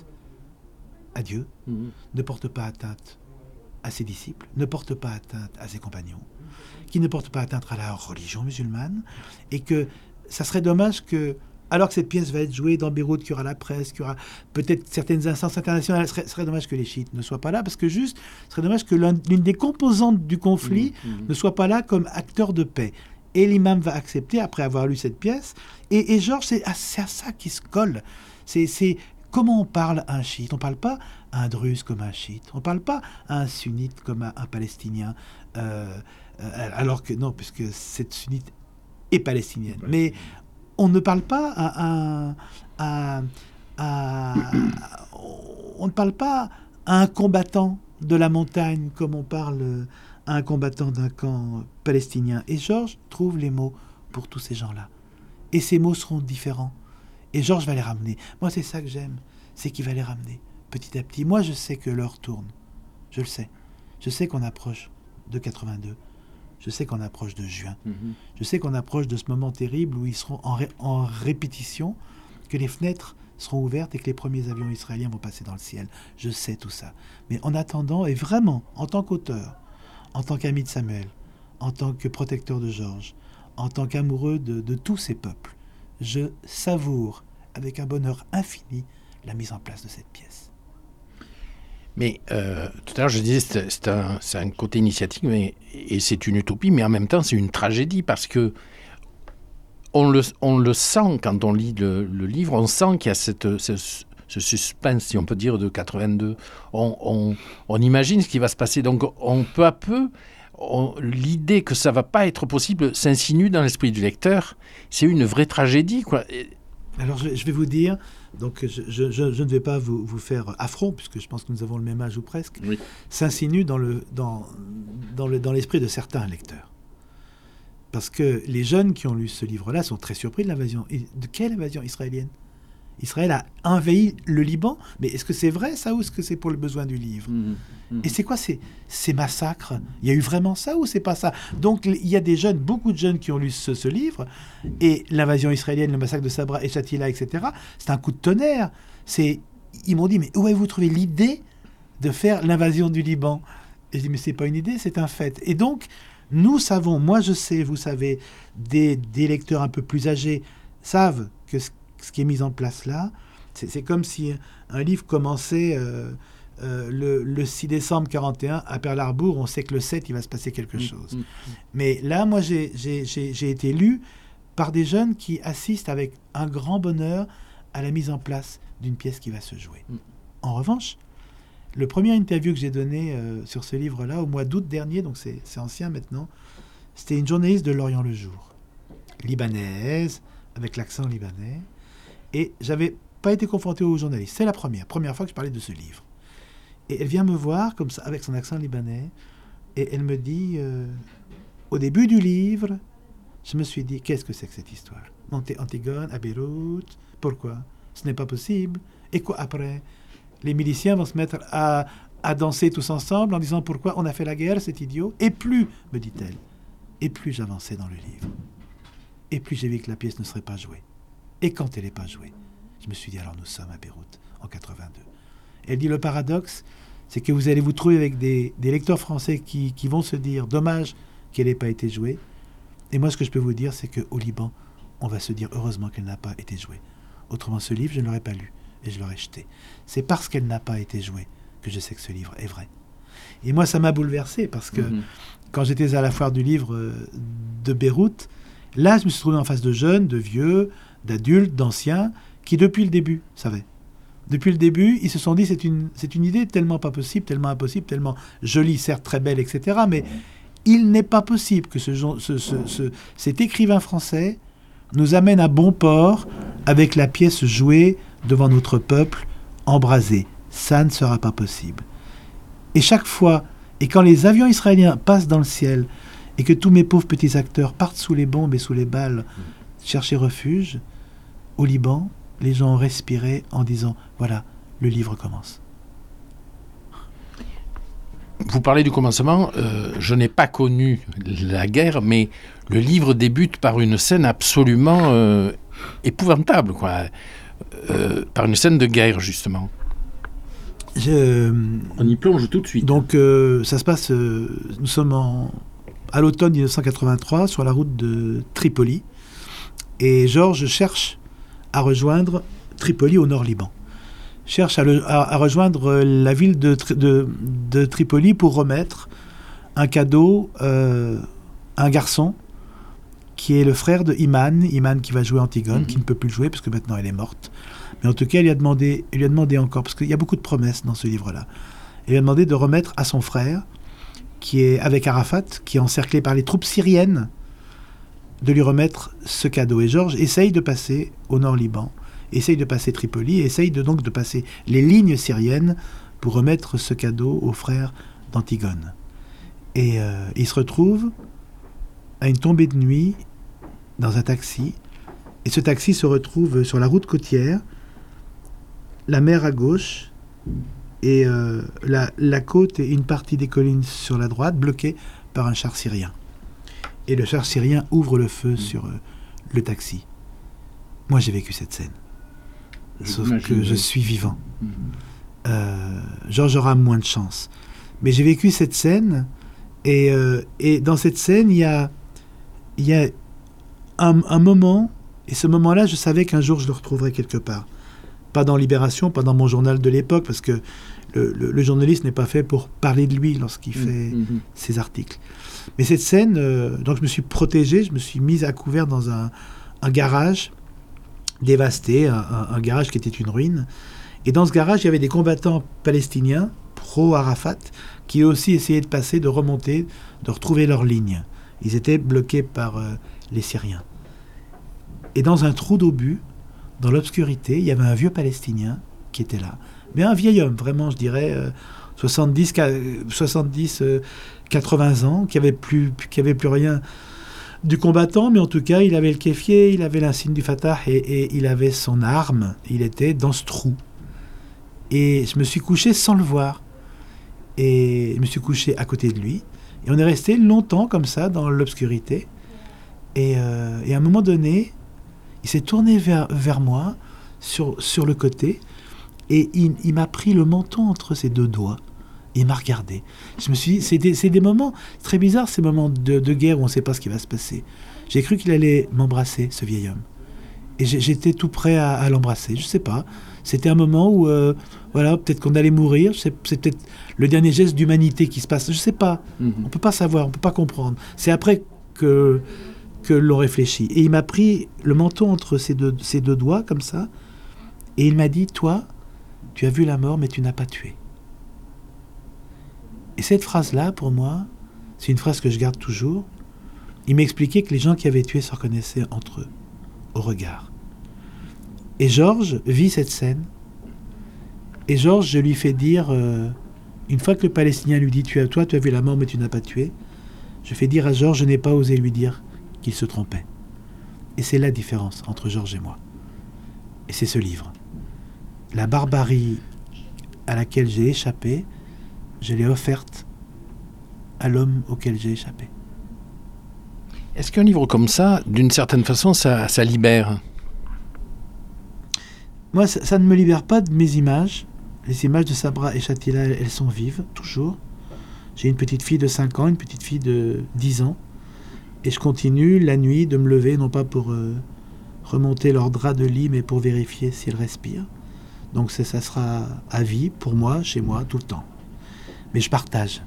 à Dieu, mmh. ne porte pas atteinte à ses disciples, ne porte pas atteinte à ses compagnons, qui ne porte pas atteinte à la religion musulmane, et que ça serait dommage que, alors que cette pièce va être jouée dans Beyrouth, qu'il y aura la presse, qu'il y aura peut-être certaines instances internationales, ce serait, serait dommage que les chiites ne soient pas là, parce que juste, ce serait dommage que l'une des composantes du conflit mmh. Mmh. ne soit pas là comme acteur de paix. Et l'imam va accepter, après avoir lu cette pièce. Et, et Georges, c'est à, c'est à ça qu'il se colle. C'est, c'est comment on parle à un chiite. On ne parle pas à un druze comme à un chiite. On ne parle pas à un sunnite comme à un palestinien. Euh, euh, alors que, non, puisque cette sunnite est palestinienne. Ouais. Mais on ne parle pas à un... À, à, à, on ne parle pas à un combattant de la montagne comme on parle... un combattant d'un camp palestinien. Et Georges trouve les mots pour tous ces gens-là. Et ces mots seront différents. Et Georges va les ramener. Moi, c'est ça que j'aime. C'est qu'il va les ramener petit à petit. Moi, je sais que l'heure tourne. Je le sais. Je sais qu'on approche de quatre-vingt-deux. Je sais qu'on approche de juin. Mm-hmm. Je sais qu'on approche de ce moment terrible où ils seront en, ré- en répétition, que les fenêtres seront ouvertes et que les premiers avions israéliens vont passer dans le ciel. Je sais tout ça. Mais en attendant, et vraiment, en tant qu'auteur, en tant qu'ami de Samuel, en tant que protecteur de Georges, en tant qu'amoureux de, de tous ces peuples, je savoure avec un bonheur infini la mise en place de cette pièce. Mais euh, tout à l'heure, je disais, c'est, c'est, un, c'est un côté initiatique, mais, et c'est une utopie, mais en même temps, c'est une tragédie, parce que on le, on le sent quand on lit le, le livre, on sent qu'il y a cette, ce, ce suspense, si on peut dire, de quatre-vingt-deux. On, on, on imagine ce qui va se passer. Donc, on, peu à peu, on, l'idée que ça ne va pas être possible s'insinue dans l'esprit du lecteur. C'est une vraie tragédie, quoi. Alors, je, je vais vous dire, donc je, je, je, je ne vais pas vous, vous faire affront, puisque je pense que nous avons le même âge ou presque, oui. S'insinue dans, le, dans, dans, le, dans l'esprit de certains lecteurs. Parce que les jeunes qui ont lu ce livre-là sont très surpris de l'invasion. De quelle invasion israélienne ? Israël a envahi le Liban, mais est-ce que c'est vrai ça ou est-ce que c'est pour le besoin du livre ? mmh, mmh. Et c'est quoi ces, ces massacres ? Il y a eu vraiment ça ou c'est pas ça ? Donc il y a des jeunes, beaucoup de jeunes qui ont lu ce, ce livre, et l'invasion israélienne, le massacre de Sabra et Shatila, et cetera, c'est un coup de tonnerre. C'est, ils m'ont dit, mais où avez-vous trouvé l'idée de faire l'invasion du Liban ? Et je dis, mais c'est pas une idée, c'est un fait. Et donc, nous savons, moi je sais, vous savez, des, des lecteurs un peu plus âgés savent que ce, ce qui est mis en place là, c'est, c'est comme si un livre commençait euh, euh, le, le six décembre quarante et un à Pearl Harbor, on sait que le sept, il va se passer quelque chose. Mmh, mmh. Mais là, moi, j'ai, j'ai, j'ai, j'ai été lu par des jeunes qui assistent avec un grand bonheur à la mise en place d'une pièce qui va se jouer. Mmh. En revanche, le premier interview que j'ai donné euh, sur ce livre-là, au mois d'août dernier, donc c'est, c'est ancien maintenant, c'était une journaliste de L'Orient le Jour, libanaise, avec l'accent libanais, et j'avais pas été confronté aux journalistes. C'est la première, première fois que je parlais de ce livre. Et elle vient me voir, comme ça, avec son accent libanais, et elle me dit, euh, au début du livre, je me suis dit, qu'est-ce que c'est que cette histoire ? Monter Antigone, à Beyrouth, pourquoi ? Ce n'est pas possible. Et quoi après ? Les miliciens vont se mettre à, à danser tous ensemble en disant pourquoi on a fait la guerre, c'est idiot. Et plus, me dit-elle, et plus j'avançais dans le livre, et plus j'ai vu que la pièce ne serait pas jouée. Et quand elle n'est pas jouée, je me suis dit alors nous sommes à Beyrouth en quatre-vingt-deux. Elle dit le paradoxe, c'est que vous allez vous trouver avec des, des lecteurs français qui, qui vont se dire dommage qu'elle n'ait pas été jouée. Et moi ce que je peux vous dire, c'est qu'au Liban, on va se dire heureusement qu'elle n'a pas été jouée. Autrement ce livre, je ne l'aurais pas lu. Et je l'aurais jeté. C'est parce qu'elle n'a pas été jouée que je sais que ce livre est vrai. Et moi, ça m'a bouleversé parce que mmh. quand j'étais à la foire du livre de Beyrouth, là, je me suis trouvé en face de jeunes, de vieux, d'adultes, d'anciens, qui depuis le début savaient. Depuis le début, ils se sont dit c'est une, c'est une idée tellement pas possible, tellement impossible, tellement jolie, certes très belle, et cetera. Mais il n'est pas possible que ce, ce, ce, ce, cet écrivain français nous amène à bon port avec la pièce jouée devant notre peuple embrasé. Ça ne sera pas possible. Et chaque fois, et quand les avions israéliens passent dans le ciel, et que tous mes pauvres petits acteurs partent sous les bombes et sous les balles chercher refuge, au Liban, les gens ont respiré en disant « Voilà, le livre commence ». Vous parlez du commencement, euh, je n'ai pas connu la guerre, mais le livre débute par une scène absolument euh, épouvantable, quoi. Euh, par une scène de guerre, justement. Je, On y plonge tout de suite. Donc, euh, ça se passe... Euh, nous sommes en, à l'automne dix-neuf cent quatre-vingt-trois, sur la route de Tripoli. Et Georges cherche à rejoindre Tripoli au nord-Liban. Cherche à, le, à, à rejoindre la ville de, de, de Tripoli pour remettre un cadeau euh, à un garçon qui est le frère de Iman, Iman qui va jouer Antigone, mmh. qui ne peut plus le jouer parce que maintenant elle est morte. Mais en tout cas, il lui a demandé, il lui a demandé encore, parce qu'il y a beaucoup de promesses dans ce livre-là, il lui a demandé de remettre à son frère, qui est avec Arafat, qui est encerclé par les troupes syriennes, de lui remettre ce cadeau. Et Georges essaye de passer au nord-Liban, essaye de passer Tripoli, et essaye de, donc de passer les lignes syriennes pour remettre ce cadeau au frère d'Antigone. Et euh, il se retrouve à une tombée de nuit dans un taxi, et ce taxi se retrouve sur la route côtière, la mer à gauche, et euh, la, la côte et une partie des collines sur la droite bloquées par un char syrien. Et le char syrien ouvre le feu sur euh, le taxi. Moi, j'ai vécu cette scène. Sauf que je suis vivant. Mm-hmm. Euh, Georges aura moins de chance. Mais j'ai vécu cette scène, et, euh, et dans cette scène, il y a, y a un, un moment, et ce moment-là, je savais qu'un jour, je le retrouverais quelque part. Pas dans Libération, pas dans mon journal de l'époque, parce que le, le, le journaliste n'est pas fait pour parler de lui lorsqu'il fait mmh. ses articles. Mais cette scène, euh, donc je me suis protégé, je me suis mis à couvert dans un, un garage dévasté, un, un, un garage qui était une ruine. Et dans ce garage, il y avait des combattants palestiniens, pro-Arafat, qui aussi essayaient de passer, de remonter, de retrouver leur ligne. Ils étaient bloqués par euh, les Syriens. Et dans un trou d'obus, dans l'obscurité, il y avait un vieux Palestinien qui était là. Mais un vieil homme, vraiment, je dirais, euh, soixante-dix, quatre-vingts ans, qui avait plus, qui avait plus rien du combattant, mais en tout cas, il avait le kéfier, il avait l'insigne du Fatah, et, et il avait son arme. Il était dans ce trou. Et je me suis couché sans le voir. Et je me suis couché à côté de lui. Et on est resté longtemps comme ça, dans l'obscurité. Et, euh, et à un moment donné, il s'est tourné vers, vers moi, sur, sur le côté, et il, il m'a pris le menton entre ses deux doigts. Et il m'a regardé. Je me suis dit, c'est des, c'est des moments très bizarres, ces moments de, de guerre où on ne sait pas ce qui va se passer. J'ai cru qu'il allait m'embrasser, ce vieil homme. Et j'étais tout prêt à, à l'embrasser. Je ne sais pas. C'était un moment où, euh, voilà, peut-être qu'on allait mourir. C'est, c'est peut-être le dernier geste d'humanité qui se passe. Je ne sais pas. Mm-hmm. On ne peut pas savoir, on ne peut pas comprendre. C'est après que, que l'on réfléchit. Et il m'a pris le menton entre ses deux, ses deux doigts, comme ça. Et il m'a dit, toi, tu as vu la mort, mais tu n'as pas tué. Et cette phrase-là, pour moi, c'est une phrase que je garde toujours. Il m'expliquait que les gens qui avaient tué se reconnaissaient entre eux, au regard. Et Georges vit cette scène. Et Georges, je lui fais dire, euh, une fois que le Palestinien lui dit, tu as, toi, tu as vu la mort, mais tu n'as pas tué, je fais dire à Georges, je n'ai pas osé lui dire qu'il se trompait. Et c'est la différence entre Georges et moi. Et c'est ce livre. La barbarie à laquelle j'ai échappé, je l'ai offerte à l'homme auquel j'ai échappé. Est-ce qu'un livre comme ça, d'une certaine façon, ça, ça libère ? Moi, ça, ça ne me libère pas de mes images. Les images de Sabra et Shatila, elles, elles sont vives, toujours. J'ai une petite fille de cinq ans, une petite fille de dix ans. Et je continue, la nuit, de me lever, non pas pour euh, remonter leur drap de lit, mais pour vérifier si elles respirent. Donc ça, ça sera à vie, pour moi, chez moi, tout le temps. Mais je partage.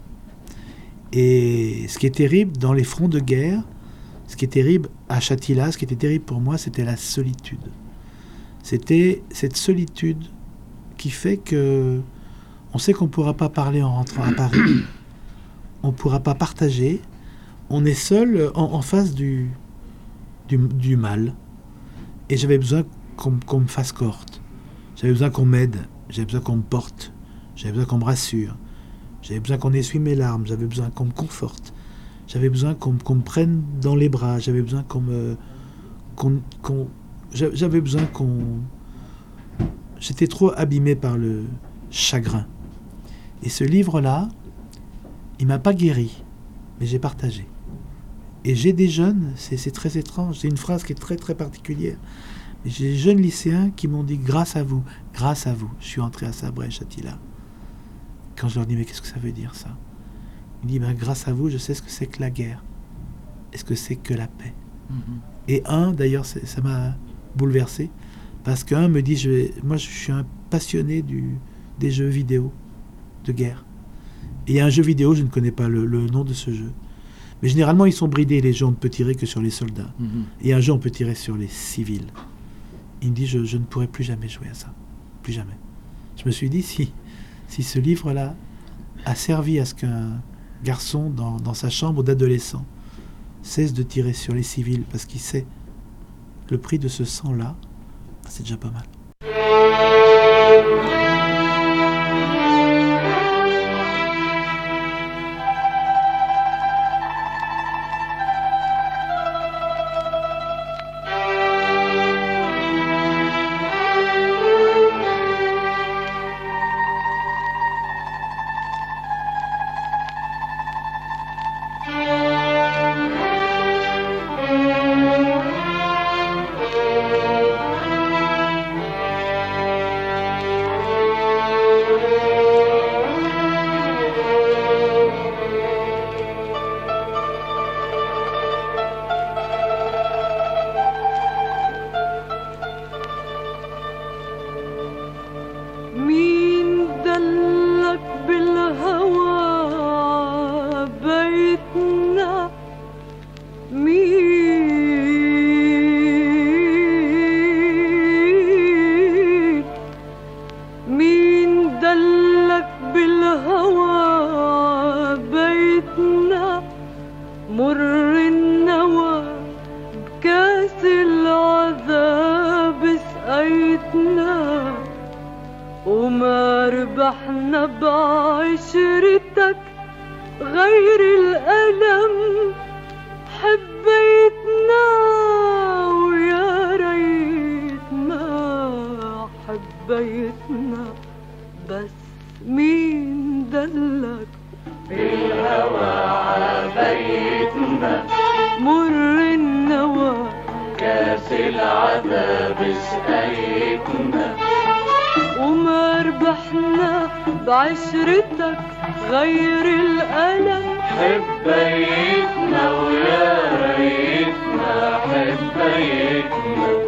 Et ce qui est terrible dans les fronts de guerre, ce qui est terrible à Shatila, ce qui était terrible pour moi, c'était la solitude. C'était cette solitude qui fait que on sait qu'on ne pourra pas parler en rentrant à Paris, on ne pourra pas partager, on est seul en, en face du, du, du mal. Et j'avais besoin qu'on, qu'on me fasse cohorte, j'avais besoin qu'on m'aide, j'avais besoin qu'on me porte, j'avais besoin qu'on me rassure, j'avais besoin qu'on essuie mes larmes, j'avais besoin qu'on me conforte, j'avais besoin qu'on, qu'on me prenne dans les bras, j'avais besoin qu'on me... Qu'on, qu'on, j'avais besoin qu'on... J'étais trop abîmé par le chagrin. Et ce livre-là, il ne m'a pas guéri, mais j'ai partagé. Et j'ai des jeunes, c'est, c'est très étrange, c'est une phrase qui est très très particulière. J'ai des jeunes lycéens qui m'ont dit « grâce à vous, grâce à vous, je suis entré à Sabra et Shatila ». Quand je leur dis « mais qu'est-ce que ça veut dire ça ?» Il dit ben, « grâce à vous, je sais ce que c'est que la guerre, et ce que c'est que la paix. Mm-hmm. » Et un, d'ailleurs, ça m'a bouleversé, parce qu'un me dit, je vais, moi je suis un passionné du, des jeux vidéo de guerre. Et il y a un jeu vidéo, je ne connais pas le, le nom de ce jeu. Mais généralement, ils sont bridés, les jeux, on ne peut tirer que sur les soldats. Mm-hmm. Et un jeu, on peut tirer sur les civils. Il me dit, je, je ne pourrai plus jamais jouer à ça. Plus jamais. Je me suis dit, si, si ce livre-là a servi à ce qu'un garçon dans, dans sa chambre d'adolescent cesse de tirer sur les civils parce qu'il sait le prix de ce sang-là, c'est déjà pas mal. مر النوى بكاس العذاب سقيتنا وما ربحنا بعشرتك غير الألم حبيتنا ويا ريتنا حبيتنا بس مين دلك بالهوى عبيتنا مر النوى كاس العذاب سقيتنا وما ربحنا بعشرتك غير الألم حبيتنا ويا ريتنا حبيتنا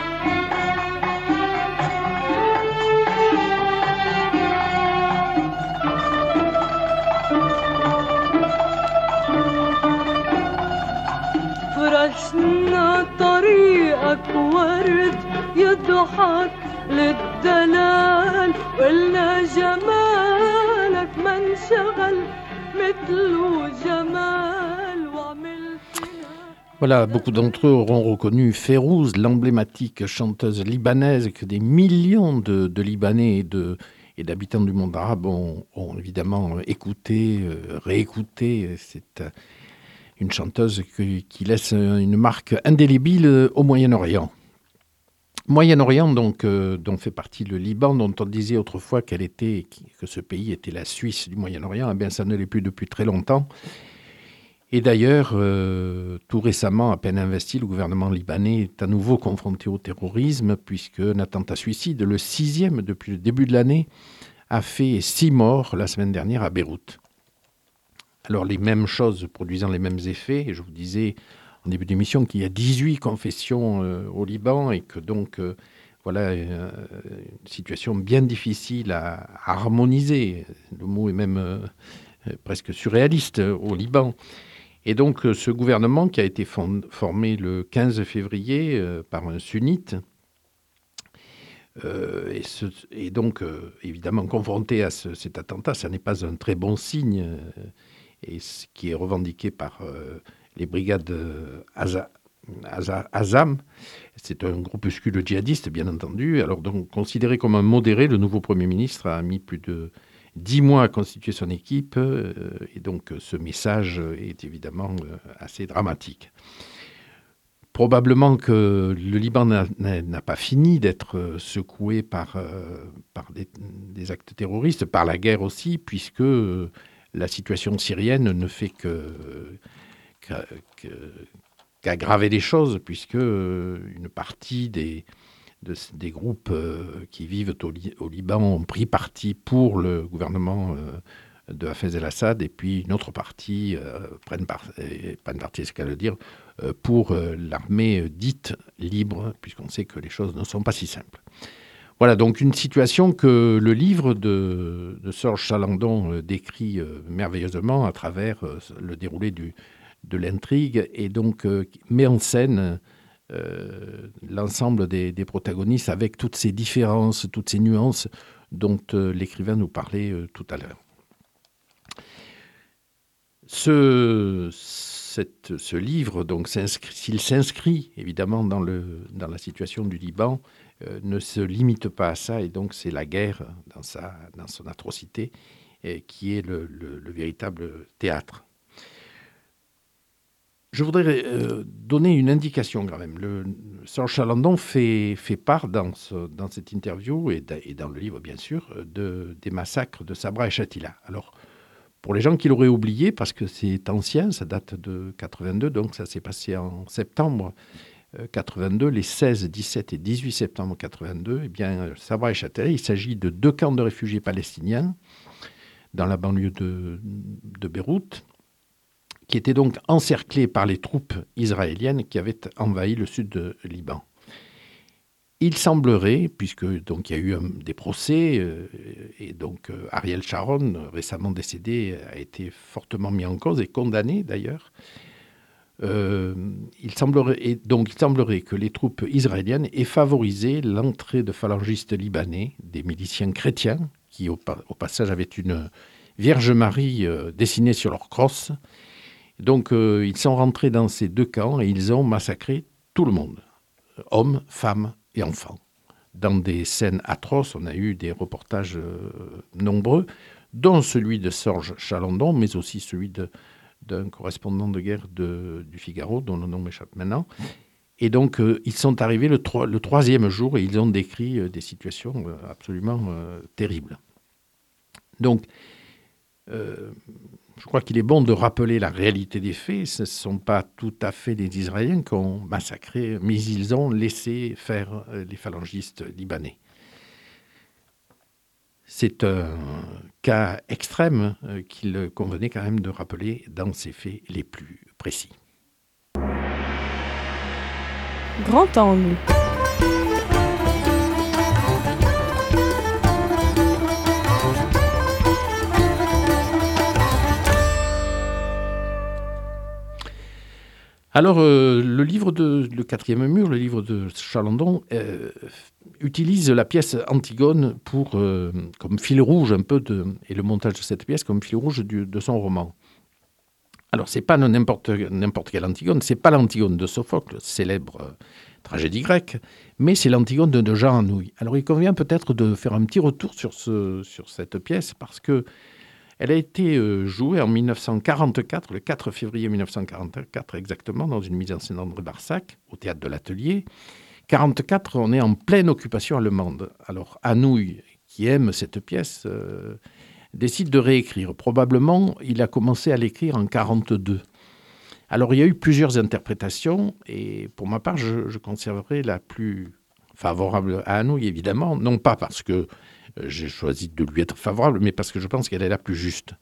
فرشنا طريقك ورد يضحك للدلال قلنا جمالك ما انشغل مثله جمال وعملتنا. Voilà, beaucoup d'entre eux auront reconnu Férouz, l'emblématique chanteuse libanaise que des millions de, de Libanais et, de, et d'habitants du monde arabe ont, ont évidemment écouté, euh, réécouté. C'est une chanteuse qui, qui laisse une marque indélébile au Moyen-Orient. Moyen-Orient, donc, euh, dont fait partie le Liban, dont on disait autrefois qu'elle était, que ce pays était la Suisse du Moyen-Orient, eh bien, ça ne l'est plus depuis très longtemps. Et d'ailleurs, euh, tout récemment, à peine investi, le gouvernement libanais est à nouveau confronté au terrorisme, puisqu'un attentat suicide, le sixième depuis le début de l'année, a fait six morts la semaine dernière à Beyrouth. Alors, les mêmes choses produisant les mêmes effets, et je vous disais en début d'émission qu'il y a dix-huit confessions euh, au Liban et que donc, euh, voilà, euh, une situation bien difficile à, à harmoniser. Le mot est même euh, presque surréaliste euh, au Liban. Et donc, euh, ce gouvernement qui a été fond- formé le quinze février euh, par un sunnite, euh, et, ce, et donc, euh, évidemment, confronté à ce, cet attentat, ça n'est pas un très bon signe, euh, et ce qui est revendiqué par euh, les brigades euh, Aza, Aza, Azam. C'est un groupuscule djihadiste, bien entendu. Alors, donc, considéré comme un modéré, le nouveau Premier ministre a mis plus de dix mois à constituer son équipe, euh, et donc ce message est évidemment euh, assez dramatique. Probablement que le Liban n'a, n'a, n'a pas fini d'être secoué par, euh, par des, des actes terroristes, par la guerre aussi, puisque euh, la situation syrienne ne fait que, qu'à, que, qu'aggraver les choses, puisque euh, une partie des, de, des groupes euh, qui vivent au, au Liban ont pris parti pour le gouvernement euh, de Hafez el-Assad, et puis une autre partie euh, prennent, par, euh, prennent parti, c'est qu'à le dire, euh, pour euh, l'armée dite libre, puisqu'on sait que les choses ne sont pas si simples. Voilà, donc une situation que le livre de, de Serge Chalandon euh, décrit euh, merveilleusement à travers euh, le déroulé du, de l'intrigue, et donc euh, met en scène euh, l'ensemble des, des protagonistes avec toutes ces différences, toutes ces nuances dont euh, l'écrivain nous parlait euh, tout à l'heure. Ce, cette, ce livre, donc, s'inscrit, s'il s'inscrit évidemment dans, le, dans la situation du Liban, euh, ne se limite pas à ça, et donc c'est la guerre dans, sa, dans son atrocité et qui est le, le, le véritable théâtre. Je voudrais euh, donner une indication quand même. Le, Serge Chalandon fait, fait part dans, ce, dans cette interview et, et dans le livre bien sûr de, des massacres de Sabra et Shatila. Alors, pour les gens qui l'auraient oublié, parce que c'est ancien, ça date de quatre-vingt-deux, donc ça s'est passé en septembre quatre-vingt-deux, les seize, dix-sept et dix-huit septembre quatre-vingt-deux, eh bien, Sabra et Shatila, il s'agit de deux camps de réfugiés palestiniens dans la banlieue de, de Beyrouth, qui étaient donc encerclés par les troupes israéliennes qui avaient envahi le sud du Liban. Il semblerait, puisque donc il y a eu un, des procès, euh, et donc euh, Ariel Sharon, récemment décédé, a été fortement mis en cause et condamné d'ailleurs. Euh, il semblerait, et donc il semblerait que les troupes israéliennes aient favorisé l'entrée de phalangistes libanais, des miliciens chrétiens, qui au, au passage avaient une Vierge Marie euh, dessinée sur leur crosse. Donc, euh, ils sont rentrés dans ces deux camps et ils ont massacré tout le monde, hommes, femmes et enfants. Dans des scènes atroces, on a eu des reportages euh, nombreux, dont celui de Sorge Chalandon, mais aussi celui de, d'un correspondant de guerre de, du Figaro, dont le nom m'échappe maintenant. Et donc, euh, ils sont arrivés le, tro- le troisième jour et ils ont décrit euh, des situations euh, absolument euh, terribles. Donc, euh, je crois qu'il est bon de rappeler la réalité des faits. Ce ne sont pas tout à fait les Israéliens qui ont massacré, mais ils ont laissé faire euh, les phalangistes libanais. C'est un cas extrême euh, qu'il convenait quand même de rappeler dans ses faits les plus précis. Grand angle. Alors, euh, le livre de le quatrième mur, le livre de Chalandon, euh, utilise la pièce Antigone pour, euh, comme fil rouge un peu, de, et le montage de cette pièce comme fil rouge du, de son roman. Alors, c'est pas n'importe, n'importe quelle Antigone, c'est pas l'Antigone de Sophocle, célèbre euh, tragédie grecque, mais c'est l'Antigone de, de Jean Anouilh. Alors, il convient peut-être de faire un petit retour sur, ce, sur cette pièce, parce que elle a été euh, jouée en dix-neuf cent quarante-quatre, le quatre février dix-neuf cent quarante-quatre exactement, dans une mise en scène d'André Barsac, au théâtre de l'Atelier. quarante-quatre, on est en pleine occupation allemande. Alors, Anouilh, qui aime cette pièce, euh, décide de réécrire. Probablement, il a commencé à l'écrire en quarante-deux. Alors, il y a eu plusieurs interprétations, et pour ma part, je, je conserverai la plus favorable à Anouilh, évidemment, non pas parce que euh, j'ai choisi de lui être favorable, mais parce que je pense qu'elle est la plus juste.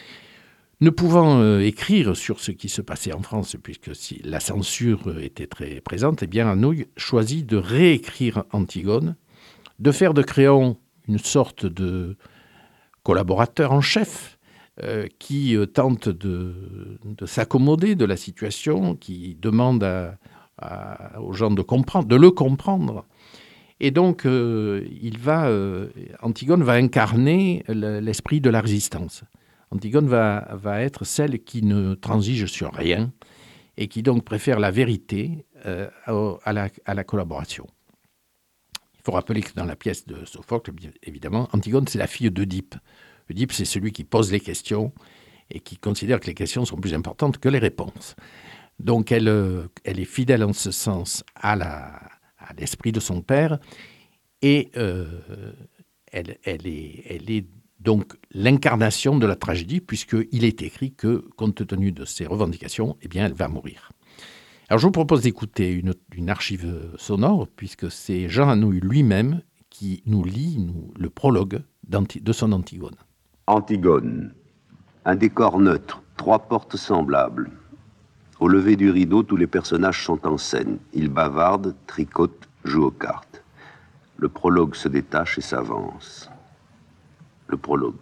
Ne pouvant euh, écrire sur ce qui se passait en France, puisque si la censure était très présente, eh bien Anouilh choisit de réécrire Antigone, de faire de Créon une sorte de collaborateur en chef, euh, qui euh, tente de, de s'accommoder de la situation, qui demande à, à, aux gens de comprendre, de le comprendre. Et donc, euh, il va, euh, Antigone va incarner l'esprit de la résistance. Antigone va, va être celle qui ne transige sur rien et qui donc préfère la vérité euh, à, la, à la collaboration. Il faut rappeler que dans la pièce de Sophocle, évidemment, Antigone, c'est la fille d'Œdipe. Œdipe, c'est celui qui pose les questions et qui considère que les questions sont plus importantes que les réponses. Donc, elle, elle est fidèle en ce sens à la... à l'esprit de son père, et euh, elle, elle, est, elle est donc l'incarnation de la tragédie, puisqu'il est écrit que, compte tenu de ses revendications, eh bien, elle va mourir. Alors, je vous propose d'écouter une, une archive sonore, puisque c'est Jean Anouilh lui-même qui nous lit nous, le prologue de son Antigone. Antigone, un décor neutre, trois portes semblables. Au lever du rideau, tous les personnages sont en scène. Ils bavardent, tricotent, jouent aux cartes. Le prologue se détache et s'avance. Le prologue.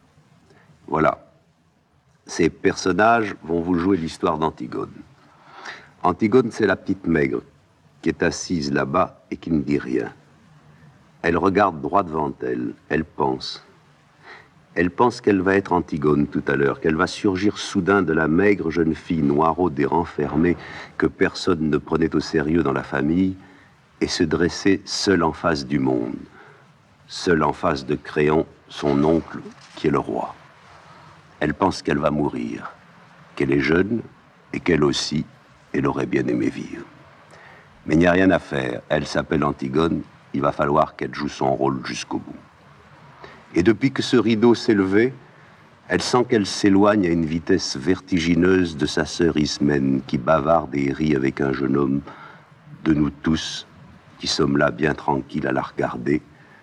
Voilà. Ces personnages vont vous jouer l'histoire d'Antigone. Antigone, c'est la petite maigre qui est assise là-bas et qui ne dit rien. Elle regarde droit devant elle. Elle pense. Elle pense qu'elle va être Antigone tout à l'heure, qu'elle va surgir soudain de la maigre jeune fille noiraude et renfermée que personne ne prenait au sérieux dans la famille et se dresser seule en face du monde, seule en face de Créon, son oncle, qui est le roi. Elle pense qu'elle va mourir, qu'elle est jeune et qu'elle aussi, elle aurait bien aimé vivre. Mais il n'y a rien à faire, elle s'appelle Antigone, il va falloir qu'elle joue son rôle jusqu'au bout. Et depuis que ce rideau s'est levé, elle sent qu'elle s'éloigne à une vitesse vertigineuse de sa sœur Ismène, qui bavarde et rit avec un jeune homme, de nous tous, qui sommes là bien tranquilles à la regarder,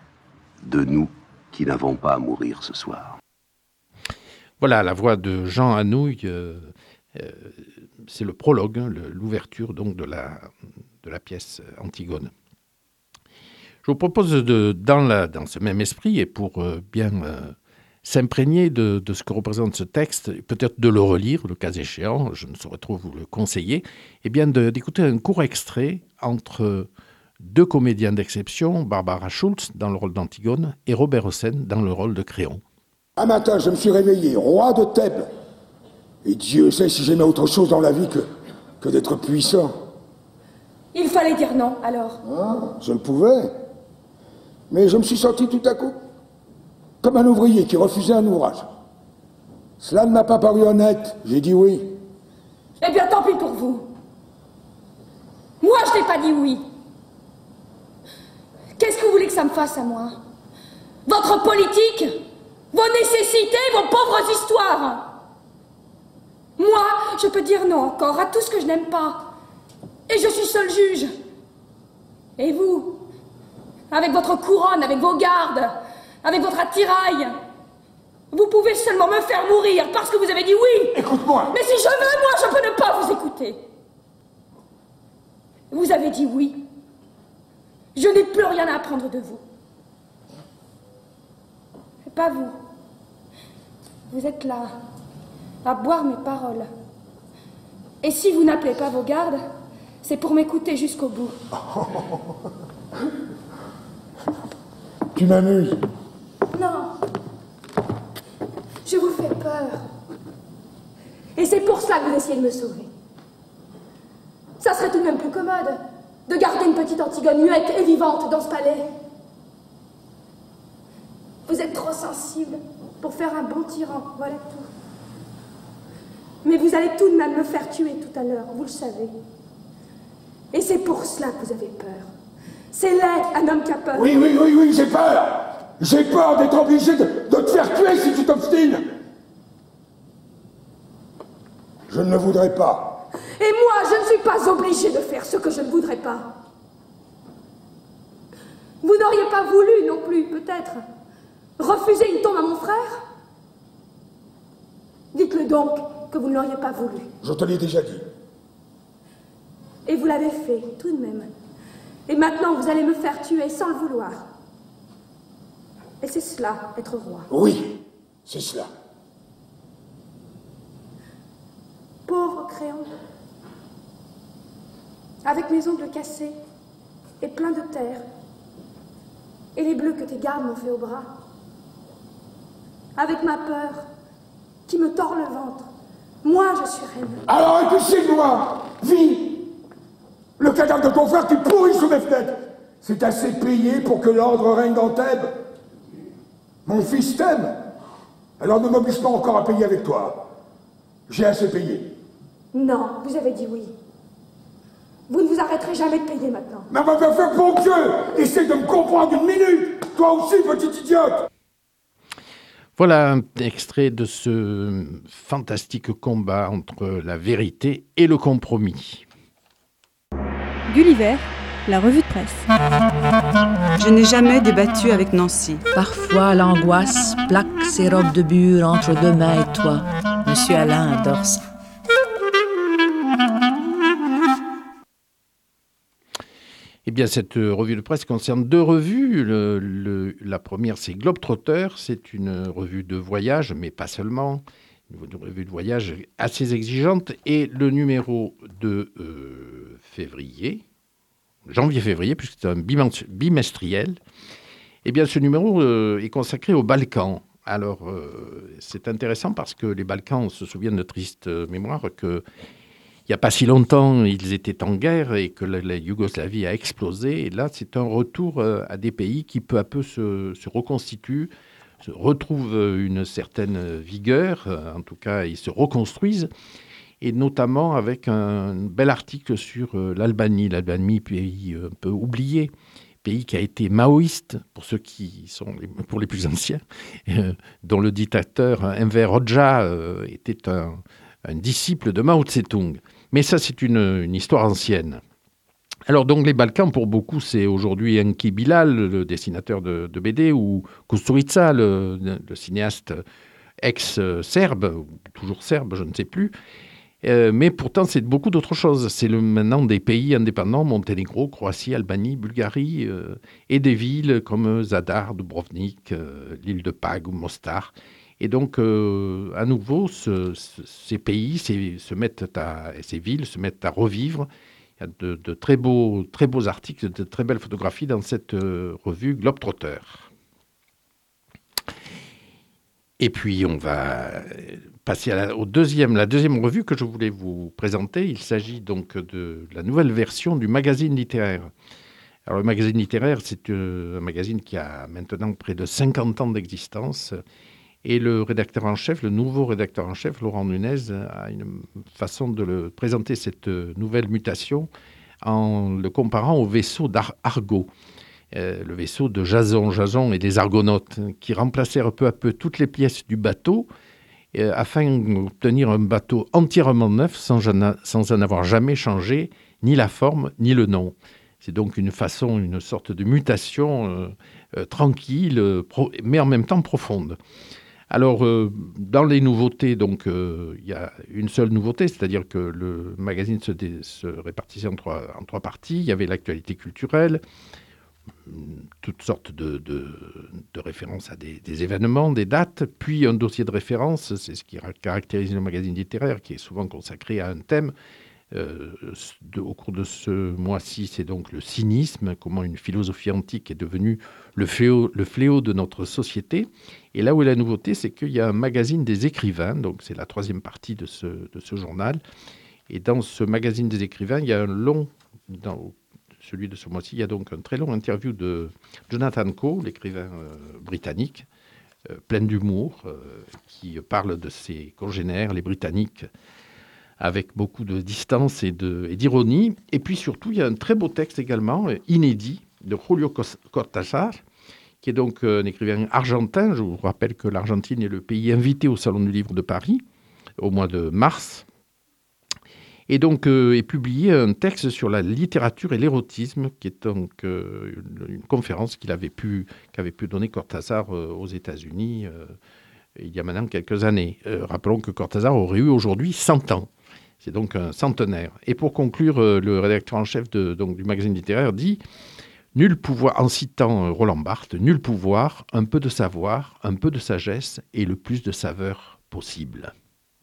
de nous qui n'avons pas à mourir ce soir. Voilà, la voix de Jean Anouilh, euh, euh, c'est le prologue, le, l'ouverture donc de la, de la pièce Antigone. Je vous propose, de, dans, la, dans ce même esprit, et pour euh, bien euh, s'imprégner de, de ce que représente ce texte, peut-être de le relire, le cas échéant, je ne saurais trop vous le conseiller, et bien de, d'écouter un court extrait entre deux comédiens d'exception, Barbara Schultz dans le rôle d'Antigone et Robert Hossein dans le rôle de Créon. Un matin, je me suis réveillé, roi de Thèbes. Et Dieu sait si j'aimais autre chose dans la vie que, que d'être puissant. Il fallait dire non, alors. Ah, je le pouvais. Mais je me suis senti tout à coup comme un ouvrier qui refusait un ouvrage. Cela ne m'a pas paru honnête. J'ai dit oui. Eh bien, tant pis pour vous. Moi, je n'ai pas dit oui. Qu'est-ce que vous voulez que ça me fasse à moi? Votre politique? Vos nécessités? Vos pauvres histoires? Moi, je peux dire non encore à tout ce que je n'aime pas. Et je suis seul juge. Et vous? Avec votre couronne, avec vos gardes, avec votre attirail, vous pouvez seulement me faire mourir parce que vous avez dit oui. Écoute-moi. Mais si je veux, moi, je peux ne pas vous écouter. Vous avez dit oui. Je n'ai plus rien à apprendre de vous. Et pas vous. Vous êtes là, à boire mes paroles. Et si vous n'appelez pas vos gardes, c'est pour m'écouter jusqu'au bout. Tu m'amuses. Non. Je vous fais peur. Et c'est pour ça que vous essayez de me sauver. Ça serait tout de même plus commode de garder une petite Antigone muette et vivante dans ce palais. Vous êtes trop sensible pour faire un bon tyran, voilà tout. Mais vous allez tout de même me faire tuer tout à l'heure, vous le savez. Et c'est pour cela que vous avez peur. C'est laid, un homme qui a peur. Oui, oui, oui, oui, j'ai peur. J'ai peur d'être obligé de, de te faire tuer si tu t'obstines. Je ne le voudrais pas. Et moi, je ne suis pas obligée de faire ce que je ne voudrais pas. Vous n'auriez pas voulu non plus, peut-être, refuser une tombe à mon frère? Dites-le donc que vous ne l'auriez pas voulu. Je te l'ai déjà dit. Et vous l'avez fait, tout de même. Et maintenant, vous allez me faire tuer sans le vouloir. Et c'est cela, être roi. Oui, c'est cela. Pauvre Créon. Avec mes ongles cassés et pleins de terre. Et les bleus que tes gardes m'ont fait au bras. Avec ma peur qui me tord le ventre. Moi, je suis reine. Alors écoutez-moi, vis. Le cadavre de ton frère qui pourrit sous mes fenêtres. C'est assez payé pour que l'ordre règne dans Thèbes. Mon fils t'aime. Alors ne m'oblige pas encore à payer avec toi. J'ai assez payé. Non, vous avez dit oui. Vous ne vous arrêterez jamais de payer maintenant. Mais va me faire bon Dieu. Essaye de me comprendre une minute. Toi aussi, petit idiote. Voilà un extrait de ce fantastique combat entre la vérité et le compromis. Gulliver, la revue de presse. Je n'ai jamais débattu avec Nancy. Parfois, l'angoisse plaque ses robes de bure entre deux mains et toi. Monsieur Alain adore ça. Eh bien, cette revue de presse concerne deux revues. Le, le, la première, c'est Globetrotter. C'est une revue de voyage, mais pas seulement. Une revue de voyage assez exigeante. Et le numéro de euh, février, janvier-février, puisque c'est un bimestriel, eh bien, ce numéro euh, est consacré aux Balkans. Alors, euh, c'est intéressant parce que les Balkans, on se souvient de triste mémoire que il n'y a pas si longtemps, ils étaient en guerre et que la, la Yougoslavie a explosé. Et là, c'est un retour euh, à des pays qui, peu à peu, se, se reconstituent, se retrouvent une certaine vigueur. Euh, en tout cas, ils se reconstruisent. Et notamment avec un bel article sur euh, l'Albanie. L'Albanie, pays un peu oublié, pays qui a été maoïste, pour ceux qui sont les, pour les plus anciens, euh, dont le dictateur Enver Hoxha euh, était un... un disciple de Mao Tse-tung. Mais ça, c'est une, une histoire ancienne. Alors, donc, les Balkans, pour beaucoup, c'est aujourd'hui Enki Bilal, le dessinateur de, de B D, ou Kusturica, le, le cinéaste ex-serbe, ou toujours serbe, je ne sais plus. Euh, mais pourtant, c'est beaucoup d'autres choses. C'est le, maintenant des pays indépendants, Monténégro, Croatie, Albanie, Bulgarie, euh, et des villes comme Zadar, Dubrovnik, euh, l'île de Pag ou Mostar. Et donc, euh, à nouveau, ce, ce, ces pays ces, se mettent à, ces villes se mettent à revivre. Il y a de, de très, beaux, très beaux articles, de très belles photographies dans cette euh, revue Globetrotter. Et puis, on va passer à la, au deuxième, la deuxième revue que je voulais vous présenter. Il s'agit donc de la nouvelle version du magazine littéraire. Alors, le magazine littéraire, c'est un magazine qui a maintenant près de cinquante ans d'existence. Et le rédacteur en chef, le nouveau rédacteur en chef, Laurent Nunez, a une façon de le présenter, cette nouvelle mutation, en le comparant au vaisseau d'Argo, euh, le vaisseau de Jason, Jason et des Argonautes, qui remplacèrent peu à peu toutes les pièces du bateau, euh, afin d'obtenir un bateau entièrement neuf, sans, sans en avoir jamais changé ni la forme ni le nom. C'est donc une façon, une sorte de mutation euh, euh, tranquille, euh, pro, mais en même temps profonde. Alors, euh, dans les nouveautés, donc, euh, il y a une seule nouveauté, c'est-à-dire que le magazine se, dé, se répartissait en trois, en trois parties. Il y avait l'actualité culturelle, toutes sortes de, de, de références à des, des événements, des dates, puis un dossier de référence, c'est ce qui caractérise le magazine littéraire, qui est souvent consacré à un thème. Euh, de, au cours de ce mois-ci, c'est donc le cynisme, comment une philosophie antique est devenue le fléau, le fléau de notre société. Et là où est la nouveauté, c'est qu'il y a un magazine des écrivains, donc c'est la troisième partie de ce, de ce journal. Et dans ce magazine des écrivains, il y a un long, dans celui de ce mois-ci, il y a donc un très long interview de Jonathan Coe, l'écrivain euh, britannique, euh, plein d'humour, euh, qui parle de ses congénères, les Britanniques, avec beaucoup de distance et, de, et d'ironie. Et puis surtout, il y a un très beau texte également, inédit, de Julio Cortázar, qui est donc un écrivain argentin. Je vous rappelle que l'Argentine est le pays invité au Salon du Livre de Paris, au mois de mars. Et donc euh, est publié un texte sur la littérature et l'érotisme, qui est donc euh, une, une conférence qu'il avait pu, qu'avait pu donner Cortázar euh, aux États-Unis euh, il y a maintenant quelques années. Euh, rappelons que Cortázar aurait eu aujourd'hui cent ans. C'est donc un centenaire. Et pour conclure, euh, le rédacteur en chef de, donc, du magazine littéraire dit « Nul pouvoir », en citant euh, Roland Barthes, « Nul pouvoir, un peu de savoir, un peu de sagesse et le plus de saveur possible ».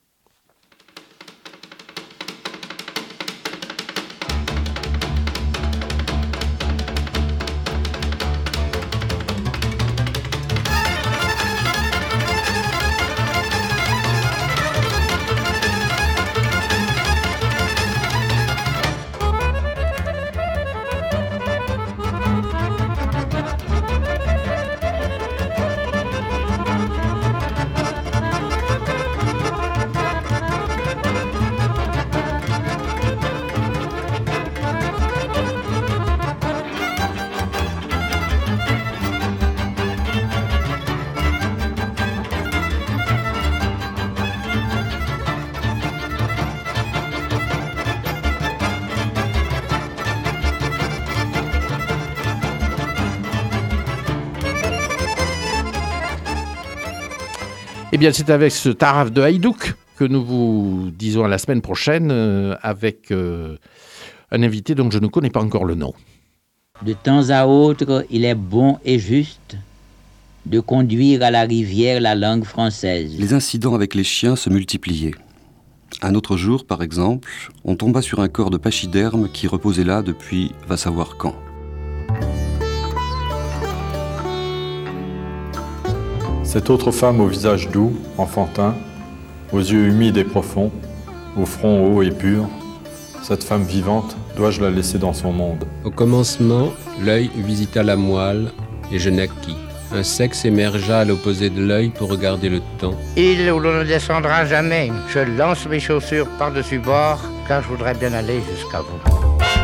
Eh bien, c'est avec ce Taraf de Haïdouk que nous vous disons à la semaine prochaine euh, avec euh, un invité dont je ne connais pas encore le nom. De temps à autre, il est bon et juste de conduire à la rivière la langue française. Les incidents avec les chiens se multipliaient. Un autre jour, par exemple, on tomba sur un corps de pachyderme qui reposait là depuis va savoir quand. Cette autre femme au visage doux, enfantin, aux yeux humides et profonds, au front haut et pur, cette femme vivante, dois-je la laisser dans son monde? Au commencement, l'œil visita la moelle et je naquis. Un sexe émergea à l'opposé de l'œil pour regarder le temps. Île où l'on ne descendra jamais, je lance mes chaussures par-dessus bord, car je voudrais bien aller jusqu'à vous.